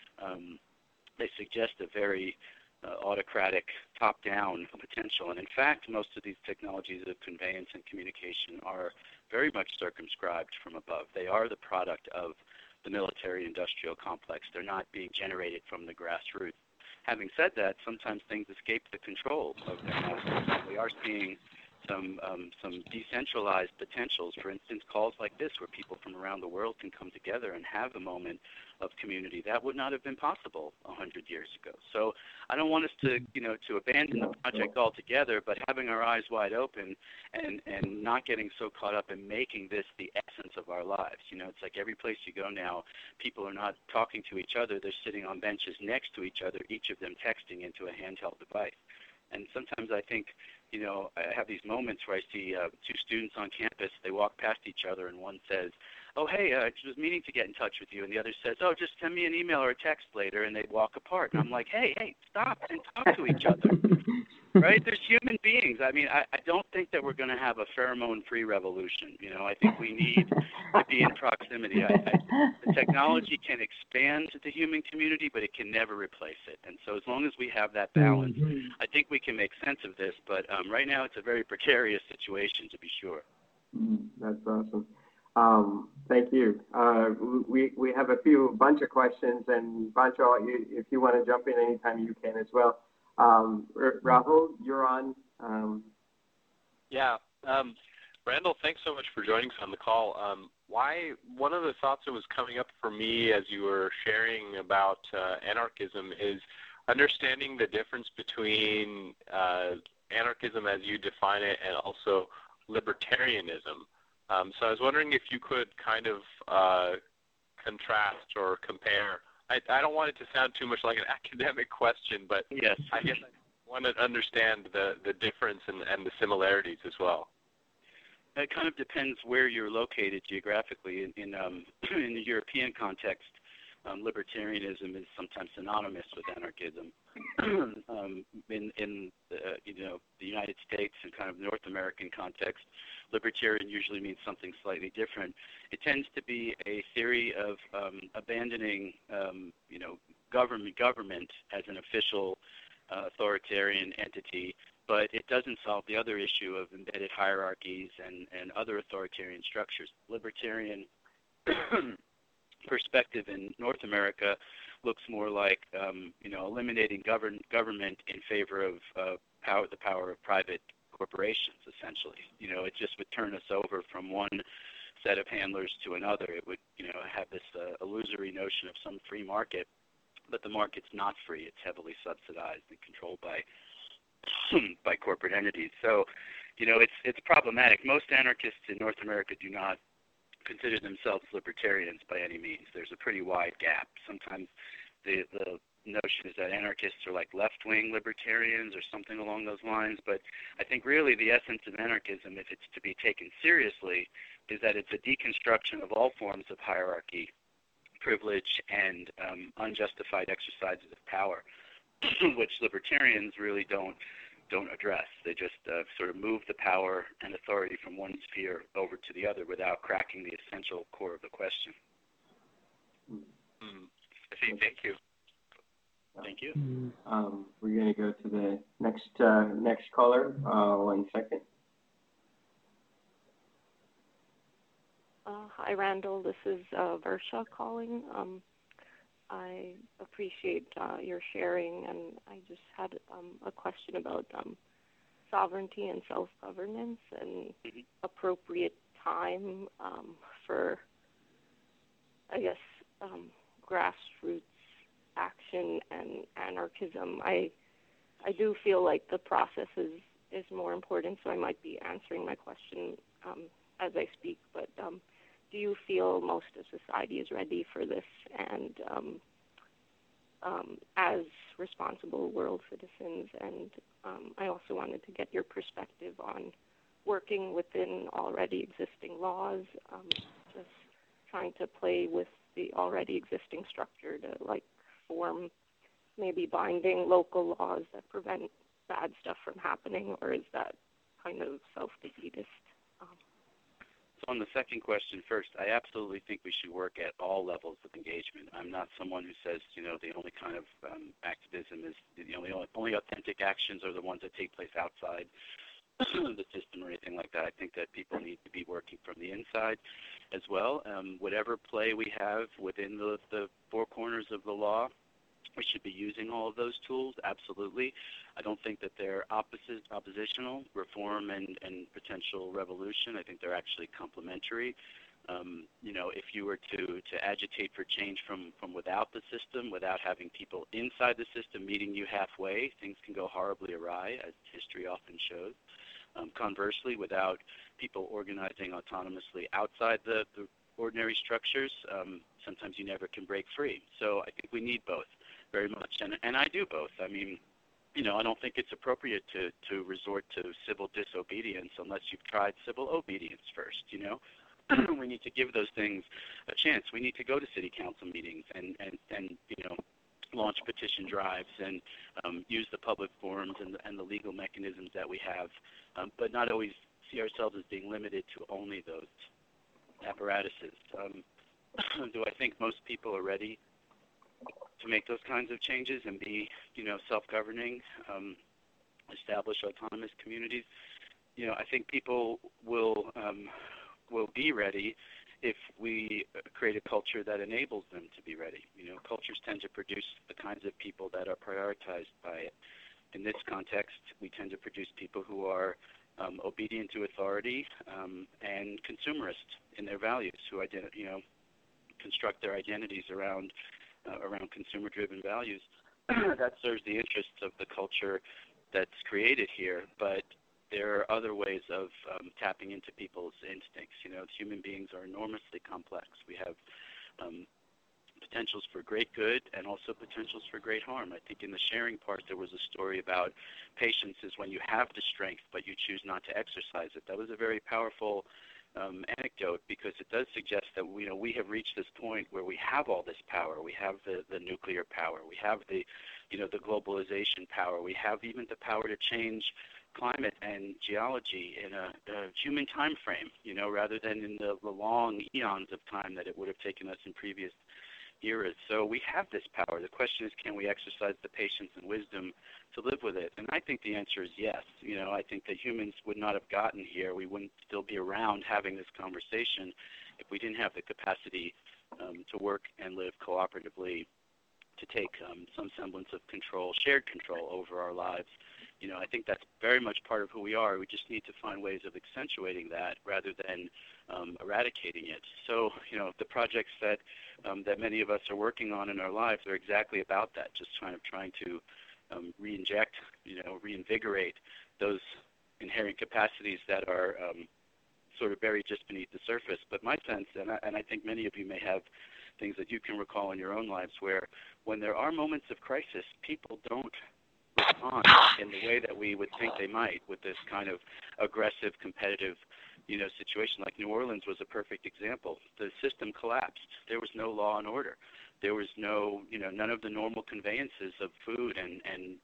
They suggest a very autocratic, top-down potential. And in fact, most of these technologies of conveyance and communication are very much circumscribed from above. They are the product of the military-industrial complex. They're not being generated from the grassroots. Having said that, sometimes things escape the control of their masters. We are seeing some decentralized potentials. For instance, calls like this, where people from around the world can come together and have a moment of community. That would not have been possible 100 years ago. So I don't want us to abandon the project altogether, but having our eyes wide open and not getting so caught up in making this the essence of our lives. It's like every place you go now, people are not talking to each other. They're sitting on benches next to each other, each of them texting into a handheld device. And sometimes I think, I have these moments where I see two students on campus. They walk past each other, and one says, "Oh, hey, I was meaning to get in touch with you." And the other says, "Oh, just send me an email or a text later," and they walk apart. And I'm like, hey, stop and talk to each other, right? There's human beings. I mean, I don't think that we're going to have a pheromone-free revolution. I think we need to be in proximity. The technology can expand the human community, but it can never replace it. And so as long as we have that balance, I think we can make sense of this. But right now it's a very precarious situation, to be sure. That's awesome. Thank you. We have a bunch of questions, and Pancho, if you want to jump in anytime, you can as well. Rahul, you're on. Randall, thanks so much for joining us on the call. One of the thoughts that was coming up for me as you were sharing about anarchism is understanding the difference between anarchism as you define it and also libertarianism. So I was wondering if you could kind of contrast or compare. I don't want it to sound too much like an academic question, but yes. I guess I want to understand the difference and the similarities as well. It kind of depends where you're located geographically. In the European context, libertarianism is sometimes synonymous with anarchism. In the United States and kind of North American context, libertarian usually means something slightly different. It tends to be a theory of abandoning government as an official authoritarian entity, but it doesn't solve the other issue of embedded hierarchies and other authoritarian structures. Libertarian perspective in North America looks more like, eliminating government in favor of the power of private corporations, essentially. It just would turn us over from one set of handlers to another. It would, have this illusory notion of some free market, but the market's not free. It's heavily subsidized and controlled by by corporate entities. So, it's problematic. Most anarchists in North America do not consider themselves libertarians by any means. There's a pretty wide gap. Sometimes the notion is that anarchists are like left-wing libertarians or something along those lines, but I think really the essence of anarchism, if it's to be taken seriously, is that it's a deconstruction of all forms of hierarchy, privilege, and unjustified exercises of power, which libertarians really don't address. They just sort of move the power and authority from one sphere over to the other without cracking the essential core of the question. I see. Thank you. Thank you. We're going to go to the next caller. 1 second. Hi, Randall. This is Versha calling. I appreciate your sharing, and I just had a question about sovereignty and self-governance and appropriate time for, I guess, grassroots action and anarchism. I do feel like the process is more important, so I might be answering my question as I speak, but do you feel most of society is ready for this? And as responsible world citizens, and I also wanted to get your perspective on working within already existing laws, just trying to play with the already existing structure to form maybe binding local laws that prevent bad stuff from happening, or is that kind of self-defeatist? So on the second question first, I absolutely think we should work at all levels of engagement. I'm not someone who says, the only kind of activism is the only authentic actions are the ones that take place outside the system or anything like that. I think that people need to be working from the inside as well. Whatever play we have within the four corners of the law, we should be using all of those tools, absolutely. I don't think that they're oppositional, reform and potential revolution. I think they're actually complementary. If you were to agitate for change from without the system, without having people inside the system meeting you halfway, things can go horribly awry, as history often shows. Conversely, without people organizing autonomously outside the ordinary structures, sometimes you never can break free. So I think we need both very much, and I do both. I mean, I don't think it's appropriate to resort to civil disobedience unless you've tried civil obedience first, We need to give those things a chance. We need to go to city council meetings and launch petition drives and use the public forums and the legal mechanisms that we have, but not always see ourselves as being limited to only those apparatuses. Do I think most people are ready to make those kinds of changes and be, self-governing, establish autonomous communities? I think people will be ready if we create a culture that enables them to be ready. Cultures tend to produce the kinds of people that are prioritized by it. In this context, we tend to produce people who are obedient to authority and consumerist in their values, who construct their identities around consumer-driven values. That serves the interests of the culture that's created here, but there are other ways of tapping into people's instincts. Human beings are enormously complex. We have potentials for great good and also potentials for great harm. I think in the sharing part there was a story about patience is when you have the strength but you choose not to exercise it. That was a very powerful anecdote, because it does suggest that we have reached this point where we have all this power. We have the nuclear power. We have the globalization power. We have even the power to change climate and geology in a human time frame, rather than in the long eons of time that it would have taken us in previous eras. So we have this power. The question is, can we exercise the patience and wisdom to live with it? And I think the answer is yes. I think that humans would not have gotten here. We wouldn't still be around having this conversation if we didn't have the capacity to work and live cooperatively, to take some semblance of control, shared control over our lives. I think that's very much part of who we are. We just need to find ways of accentuating that rather than eradicating it. So, the projects that many of us are working on in our lives are exactly about that, just trying to re-inject, reinvigorate those inherent capacities that are sort of buried just beneath the surface. But my sense, and I think many of you may have things that you can recall in your own lives, where when there are moments of crisis, people don't respond in the way that we would think they might, with this kind of aggressive, competitive, situation. Like New Orleans was a perfect example. The system collapsed. There was no law and order. There was no, none of the normal conveyances of food and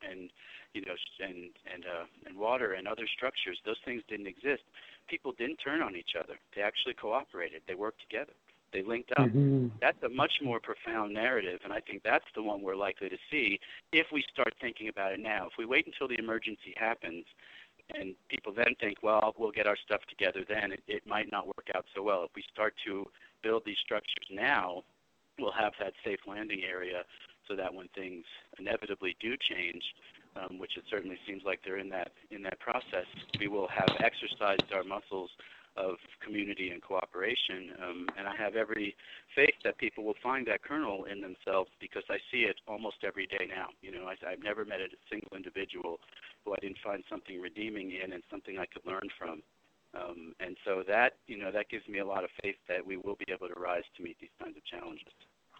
water and other structures. Those things didn't exist. People didn't turn on each other. They actually cooperated. They worked together. They linked up. Mm-hmm. That's a much more profound narrative, and I think that's the one we're likely to see if we start thinking about it now. If we wait until the emergency happens and people then think, well, we'll get our stuff together then, it might not work out so well. If we start to build these structures now, we'll have that safe landing area so that when things inevitably do change, which it certainly seems like they're in that process, we will have exercised our muscles of community and cooperation, and I have every faith that people will find that kernel in themselves, because I see it almost every day now. I've never met a single individual who I didn't find something redeeming in and something I could learn from. And so that gives me a lot of faith that we will be able to rise to meet these kinds of challenges.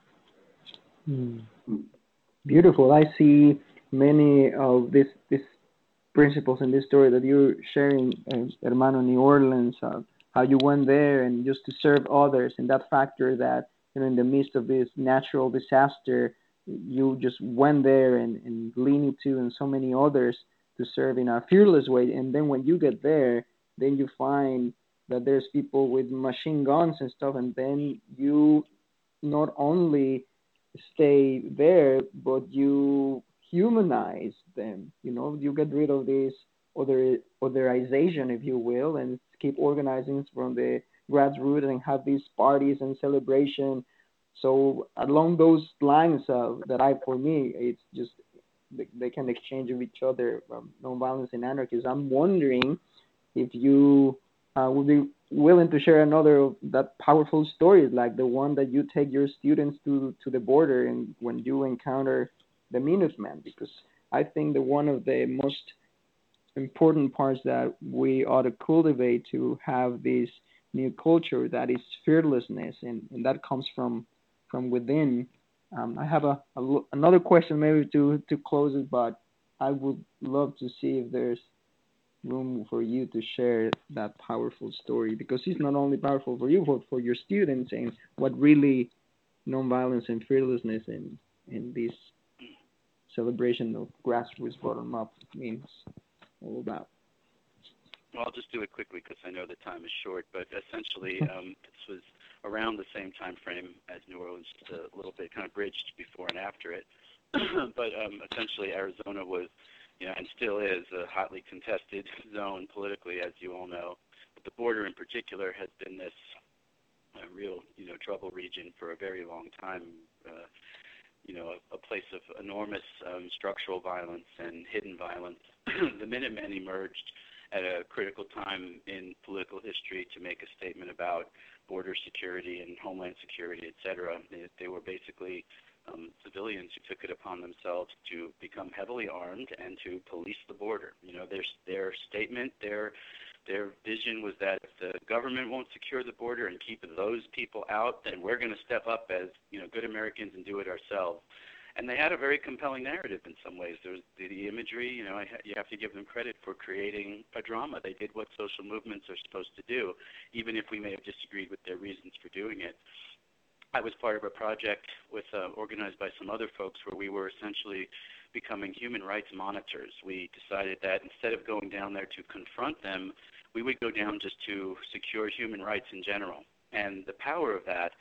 Beautiful. I see many of these principles in this story that you're sharing, Hermano New Orleans, how you went there and just to serve others, and that factor that, in the midst of this natural disaster, you just went there and lean into, and so many others, to serve in a fearless way. And then when you get there, then you find that there's people with machine guns and stuff, and then you not only stay there, but you humanize them. You get rid of this otherization, if you will, and keep organizing from the grassroots and have these parties and celebration. So along those lines, for me, it's just they can exchange with each other, nonviolence and anarchism. I'm wondering if you would be willing to share another of that powerful stories, like the one that you take your students to the border and when you encounter the Minutemen, because I think that one of the most important parts that we ought to cultivate to have this new culture, that is fearlessness, and that comes from within. I have another question maybe to close it, but I would love to see if there's room for you to share that powerful story, because it's not only powerful for you, but for your students, and what really nonviolence and fearlessness in this celebration of grassroots bottom up means all about. Well, I'll just do it quickly because I know the time is short, but essentially this was around the same time frame as New Orleans, just a little bit kind of bridged before and after it. But essentially Arizona was, and still is, a hotly contested zone politically, as you all know. But the border in particular has been this real, trouble region for a very long time. A place of enormous structural violence and hidden violence. The Minutemen emerged at a critical time in political history to make a statement about border security and homeland security, et cetera. They were basically civilians who took it upon themselves to become heavily armed and to police the border. Their statement, their vision was that if the government won't secure the border and keep those people out, then we're going to step up as good Americans and do it ourselves. And they had a very compelling narrative in some ways. There's the imagery. You have to give them credit for creating a drama. They did what social movements are supposed to do, even if we may have disagreed with their reasons for doing it. I was part of a project organized by some other folks where we were essentially becoming human rights monitors. We decided that instead of going down there to confront them, we would go down just to secure human rights in general. And the power of that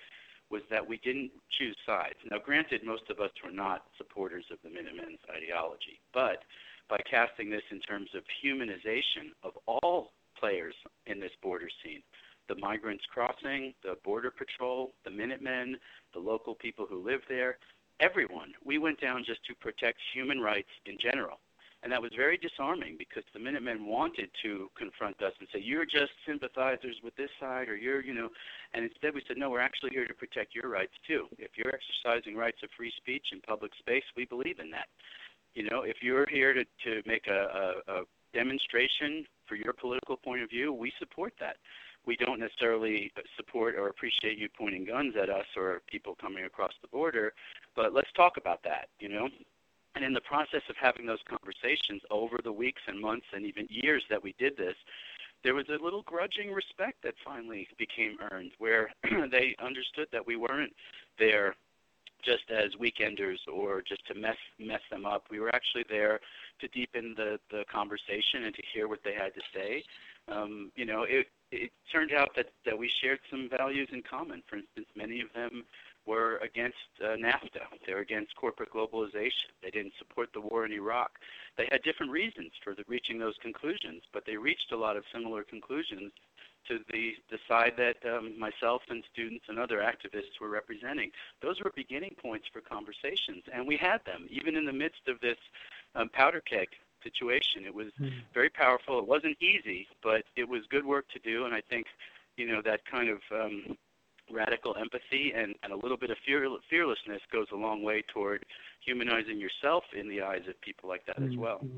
was that we didn't choose sides. Now, granted, most of us were not supporters of the Minutemen's ideology, but by casting this in terms of humanization of all players in this border scene, the migrants crossing, the Border Patrol, the Minutemen, the local people who live there, everyone, we went down just to protect human rights in general. And that was very disarming because the Minutemen wanted to confront us and say, you're just sympathizers with this side, or you're, and instead we said, no, we're actually here to protect your rights too. If you're exercising rights of free speech in public space, we believe in that. If you're here to make a demonstration for your political point of view, we support that. We don't necessarily support or appreciate you pointing guns at us or people coming across the border, but let's talk about that, And in the process of having those conversations over the weeks and months and even years that we did this, there was a little grudging respect that finally became earned, where they understood that we weren't there just as weekenders or just to mess them up. We were actually there to deepen the conversation and to hear what they had to say. It turned out that we shared some values in common. For instance, many of them were against NAFTA. They were against corporate globalization. They didn't support the war in Iraq. They had different reasons for reaching those conclusions, but they reached a lot of similar conclusions to the side that myself and students and other activists were representing. Those were beginning points for conversations, and we had them, even in the midst of this powder keg situation. It was very powerful. It wasn't easy, but it was good work to do, and I think, that kind of radical empathy and a little bit of fearlessness goes a long way toward humanizing yourself in the eyes of people like that as well.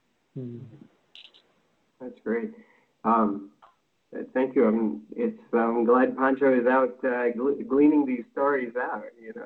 That's great. Thank you. I'm glad Pancho is out gleaning these stories out.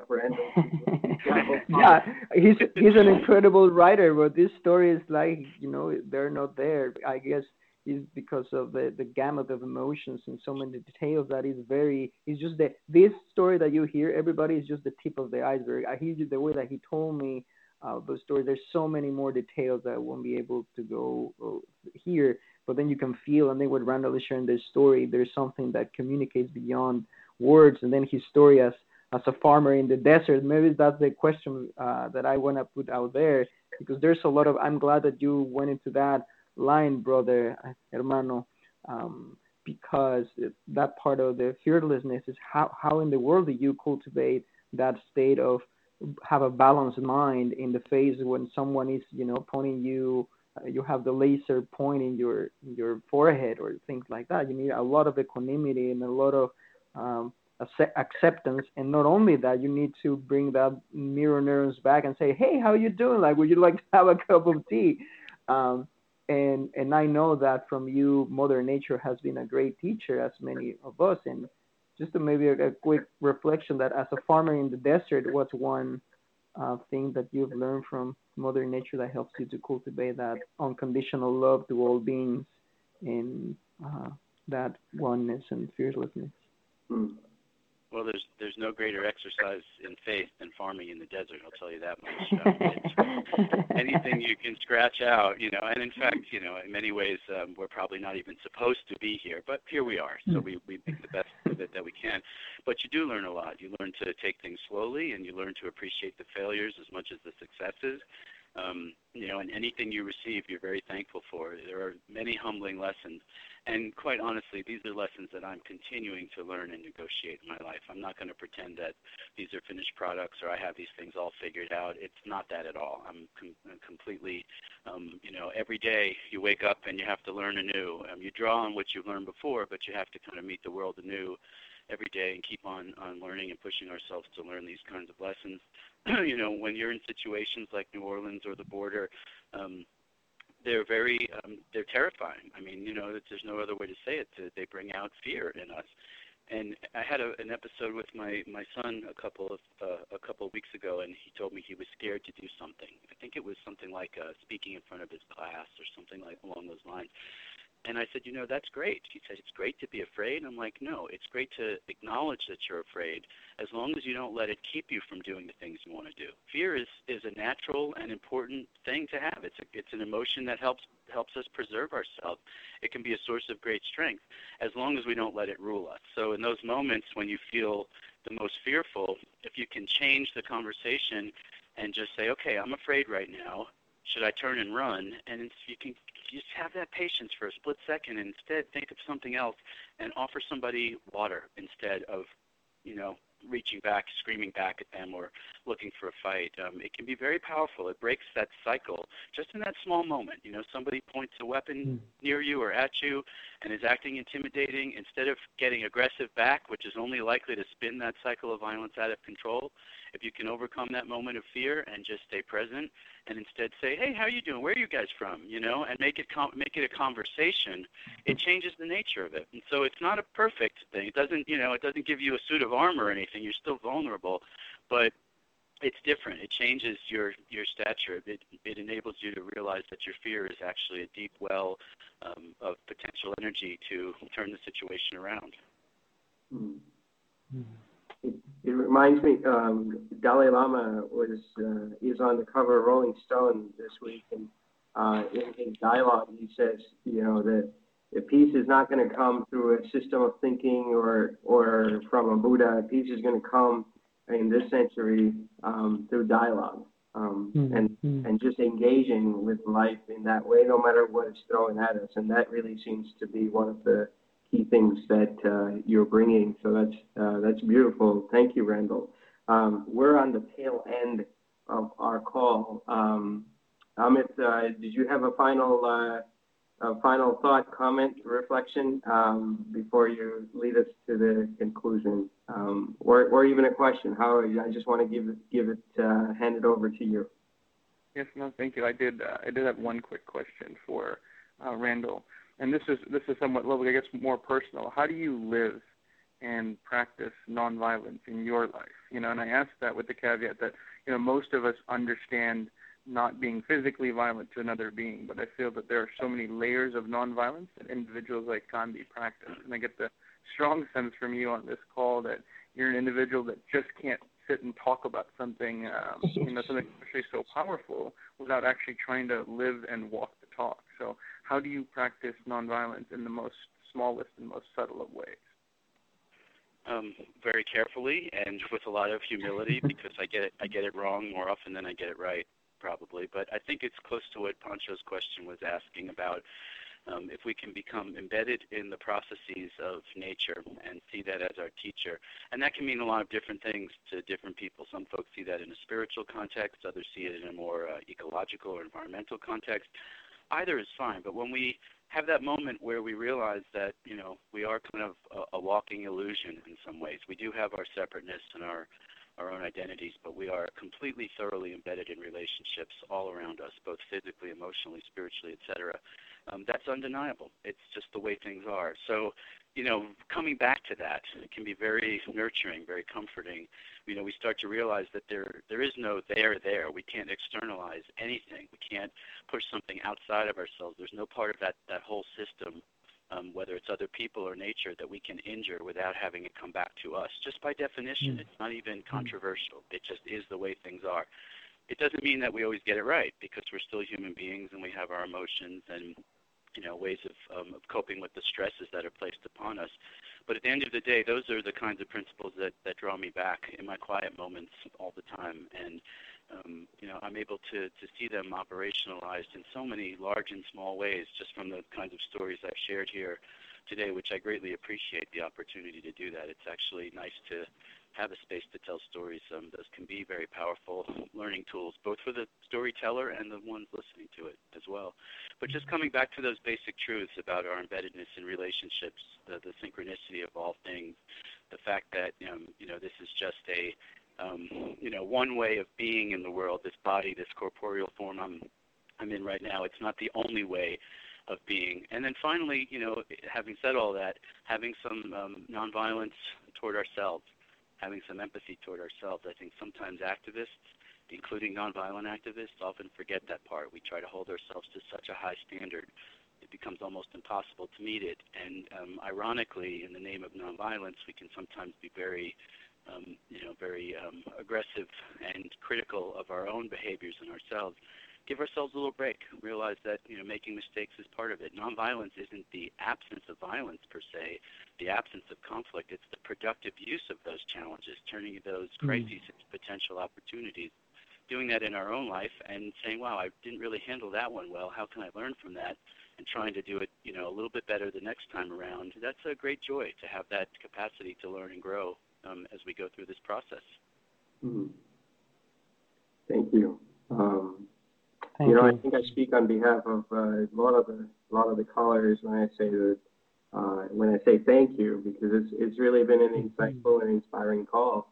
Yeah, he's an incredible writer, but this story is like, they're not there. I guess it's because of the gamut of emotions and so many details that it's just this story that you hear, everybody, is just the tip of the iceberg. The way that he told me the story, there's so many more details that I won't be able to go here. But then you can feel, and then what Randall is sharing their story, there's something that communicates beyond words. And then his story as a farmer in the desert, maybe that's the question that I want to put out there, because there's a lot of, I'm glad that you went into that line, brother, hermano, because that part of the fearlessness is how in the world do you cultivate that state of have a balanced mind in the face when someone is, pointing you, you have the laser point in your forehead or things like that. You need a lot of equanimity and a lot of acceptance. And not only that, you need to bring that mirror neurons back and say, hey, how are you doing? Like, would you like to have a cup of tea? And I know that from you, Mother Nature has been a great teacher, as many of us. And just to maybe a quick reflection that as a farmer in the desert, what's one thing that you've learned from Mother Nature that helps you to cultivate that unconditional love to all beings and that oneness and fearlessness? Well, there's no greater exercise in faith than farming in the desert. I'll tell you that much. Anything you can scratch out, and in fact, in many ways, we're probably not even supposed to be here, but here we are. So we make the best of it that we can. But you do learn a lot. You learn to take things slowly, and you learn to appreciate the failures as much as the successes. And anything you receive, you're very thankful for. There are many humbling lessons. And quite honestly, these are lessons that I'm continuing to learn and negotiate in my life. I'm not going to pretend that these are finished products or I have these things all figured out. It's not that at all. I'm completely, every day you wake up and you have to learn anew. You draw on what you've learned before, but you have to kind of meet the world anew every day and keep on learning and pushing ourselves to learn these kinds of lessons. When you're in situations like New Orleans or the border, they're terrifying. I mean, there's no other way to say it. They bring out fear in us. And I had an episode with my son a couple of weeks ago, and he told me he was scared to do something. I think it was something like speaking in front of his class or something like along those lines. And I said, that's great. He said, it's great to be afraid. I'm like, no, it's great to acknowledge that you're afraid as long as you don't let it keep you from doing the things you want to do. Fear is a natural and important thing to have. It's an emotion that helps us preserve ourselves. It can be a source of great strength as long as we don't let it rule us. So in those moments when you feel the most fearful, if you can change the conversation and just say, okay, I'm afraid right now. Should I turn and run? And you can just have that patience for a split second and instead think of something else and offer somebody water instead of, reaching back, screaming back at them or looking for a fight. It can be very powerful. It breaks that cycle just in that small moment. Somebody points a weapon near you or at you and is acting intimidating. Instead of getting aggressive back, which is only likely to spin that cycle of violence out of control, if you can overcome that moment of fear and just stay present and instead say, hey, how are you doing? Where are you guys from? And make it a conversation, it changes the nature of it. And so it's not a perfect thing. It doesn't give you a suit of armor or anything. You're still vulnerable, but it's different. It changes your stature. It enables you to realize that your fear is actually a deep well of potential energy to turn the situation around. It reminds me, Dalai Lama is on the cover of Rolling Stone this week, and in his dialogue he says, that the peace is not going to come through a system of thinking or from a Buddha. Peace is going to come in this century through dialogue and just engaging with life in that way, no matter what it's throwing at us. And that really seems to be one of the key things that you're bringing. So that's beautiful. Thank you, Randall. We're on the tail end of our call. Amit, did you have a final thought, comment, reflection before you lead us to the conclusion, or even a question? I just want to give it hand it over to you. Yes, no, thank you. I did have one quick question for Randall. And this is somewhat lovely, I guess, more personal. How do you live and practice nonviolence in your life? And I ask that with the caveat that, most of us understand not being physically violent to another being, but I feel that there are so many layers of nonviolence that individuals like Gandhi practice. And I get the strong sense from you on this call that you're an individual that just can't sit and talk about something, something especially so powerful without actually trying to live and walk the talk. So how do you practice nonviolence in the most smallest and most subtle of ways? Very carefully and with a lot of humility, because I get it wrong more often than I get it right, probably. But I think it's close to what Pancho's question was asking about. If we can become embedded in the processes of nature and see that as our teacher. And that can mean a lot of different things to different people. Some folks see that in a spiritual context, others see it in a more ecological or environmental context. Either is fine, but when we have that moment where we realize that, we are kind of a walking illusion in some ways. We do have our separateness and our own identities, but we are completely, thoroughly embedded in relationships all around us, both physically, emotionally, spiritually, etc. That's undeniable. It's just the way things are. So, coming back to that, it can be very nurturing, very comforting. We start to realize that there is no there. We can't externalize anything. We can't push something outside of ourselves. There's no part of that whole system, whether it's other people or nature, that we can injure without having it come back to us. Just by definition, it's not even controversial. It just is the way things are. It doesn't mean that we always get it right, because we're still human beings and we have our emotions and ways of coping with the stresses that are placed upon us. But at the end of the day, those are the kinds of principles that draw me back in my quiet moments all the time. And, I'm able to see them operationalized in so many large and small ways, just from the kinds of stories I've shared here today, which I greatly appreciate the opportunity to do that. It's actually nice to have a space to tell stories. Those can be very powerful learning tools, both for the storyteller and the ones listening to it as well. But just coming back to those basic truths about our embeddedness in relationships, the synchronicity of all things, the fact that, this is just a, one way of being in the world, this body, this corporeal form I'm in right now. It's not the only way of being. And then finally, having said all that, having some nonviolence toward ourselves, having some empathy toward ourselves. I think sometimes activists, including nonviolent activists, often forget that part. We try to hold ourselves to such a high standard. it becomes almost impossible to meet it. And ironically, in the name of nonviolence, we can sometimes be very aggressive and critical of our own behaviors and ourselves. Give ourselves a little break. Realize that making mistakes is part of it. Nonviolence isn't the absence of violence per se, the absence of conflict. It's the productive use of those challenges, turning those crises into potential opportunities. Doing that in our own life and saying, "Wow, I didn't really handle that one well. How can I learn from that?" And trying to do it, a little bit better the next time around. That's a great joy to have that capacity to learn and grow as we go through this process. Mm-hmm. Thank you. Thank you. I think I speak on behalf of a lot of the callers when I say that when I say thank you, because it's really been an insightful and inspiring call.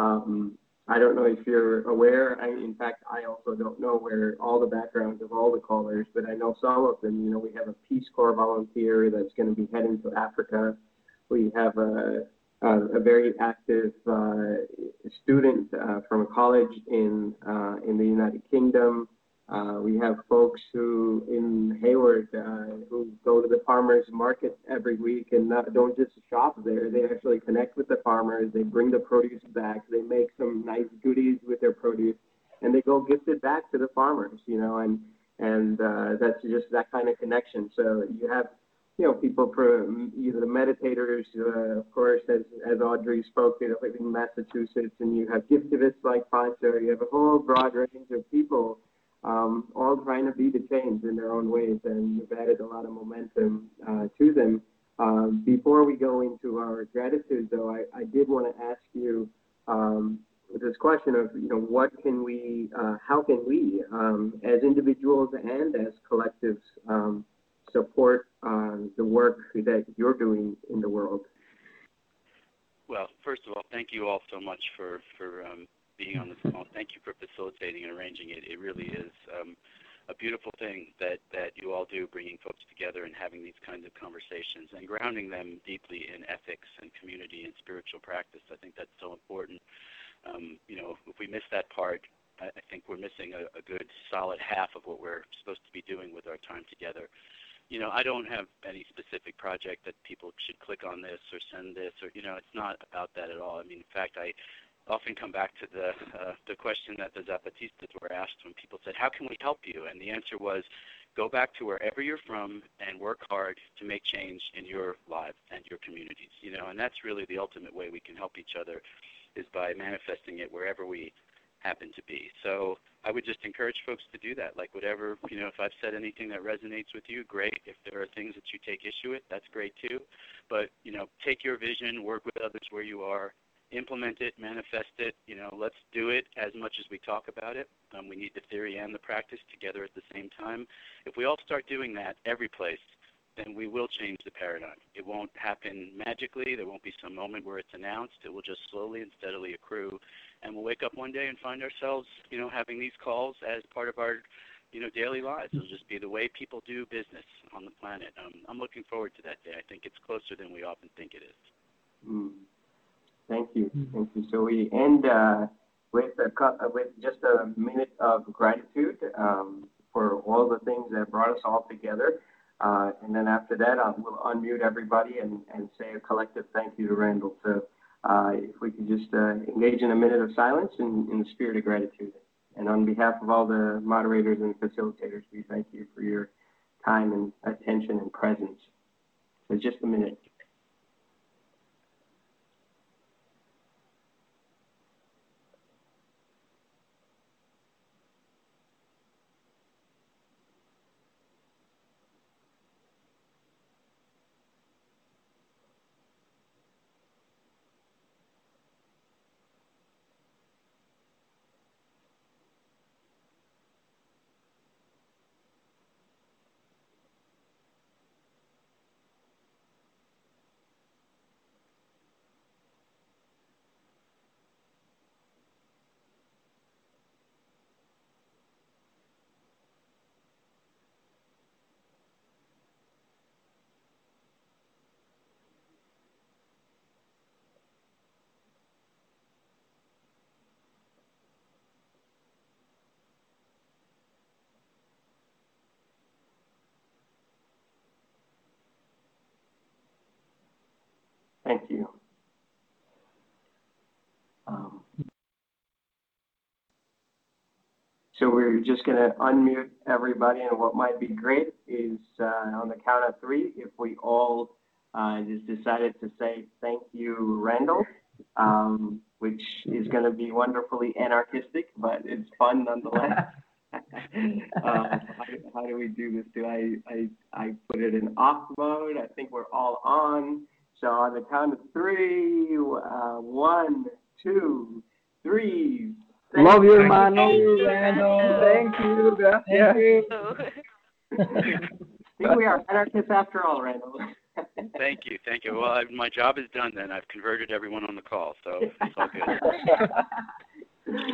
I don't know if you're aware. In fact, I also don't know where all the backgrounds of all the callers, but I know some of them. We have a Peace Corps volunteer that's going to be heading to Africa. We have a very active student from a college in the United Kingdom. We have folks who in Hayward who go to the farmers market every week and don't just shop there. They actually connect with the farmers. They bring the produce back. They make some nice goodies with their produce, and they go gift it back to the farmers. And that's just that kind of connection. So you have people from the meditators, of course, as Audrey spoke, in Massachusetts, and you have giftivists like Pancho. You have a whole broad range of people, all trying to be the change in their own ways, and you've added a lot of momentum to them. Before we go into our gratitude, though, I did want to ask you this question of, what can we, how can we, as individuals and as collectives, support the work that you're doing in the world? Well, first of all, thank you all so much for being on this call. Thank you for facilitating and arranging it. It really is a beautiful thing that you all do, bringing folks together and having these kinds of conversations and grounding them deeply in ethics and community and spiritual practice. I think that's so important. If we miss that part, I think we're missing a good solid half of what we're supposed to be doing with our time together. I don't have any specific project that people should click on this or send this, or it's not about that at all. I mean, in fact, I often come back to the question that the Zapatistas were asked when people said, "How can we help you?" And the answer was, go back to wherever you're from and work hard to make change in your lives and your communities. And that's really the ultimate way we can help each other, is by manifesting it wherever we happen to be. So I would just encourage folks to do that. Like whatever, if I've said anything that resonates with you, great. If there are things that you take issue with, that's great too. But, take your vision, work with others where you are, implement it, manifest it. Let's do it as much as we talk about it. We need the theory and the practice together at the same time. If we all start doing that every place, then we will change the paradigm. It won't happen magically. There won't be some moment where it's announced. It will just slowly and steadily accrue. And we'll wake up one day and find ourselves, having these calls as part of our, daily lives. It'll just be the way people do business on the planet. I'm looking forward to that day. I think it's closer than we often think it is. Thank you. So we end with just a minute of gratitude for all the things that brought us all together. And then after that, we'll unmute everybody and say a collective thank you to Randall. So if we could just engage in a minute of silence in the spirit of gratitude. And on behalf of all the moderators and facilitators, we thank you for your time and attention and presence. So just a minute. Thank you. So we're just going to unmute everybody, and what might be great is on the count of three, if we all just decided to say thank you, Randall, which is going to be wonderfully anarchistic, but it's fun nonetheless. How do we do this? Do I put it in off mode? I think we're all on. So on the count of three, 1, 2, 3. Love you, hermano. Randall. Thank you. Gracias. I think we are anarchists after all, Randall. Thank you. Well, my job is done then. I've converted everyone on the call, so it's all good.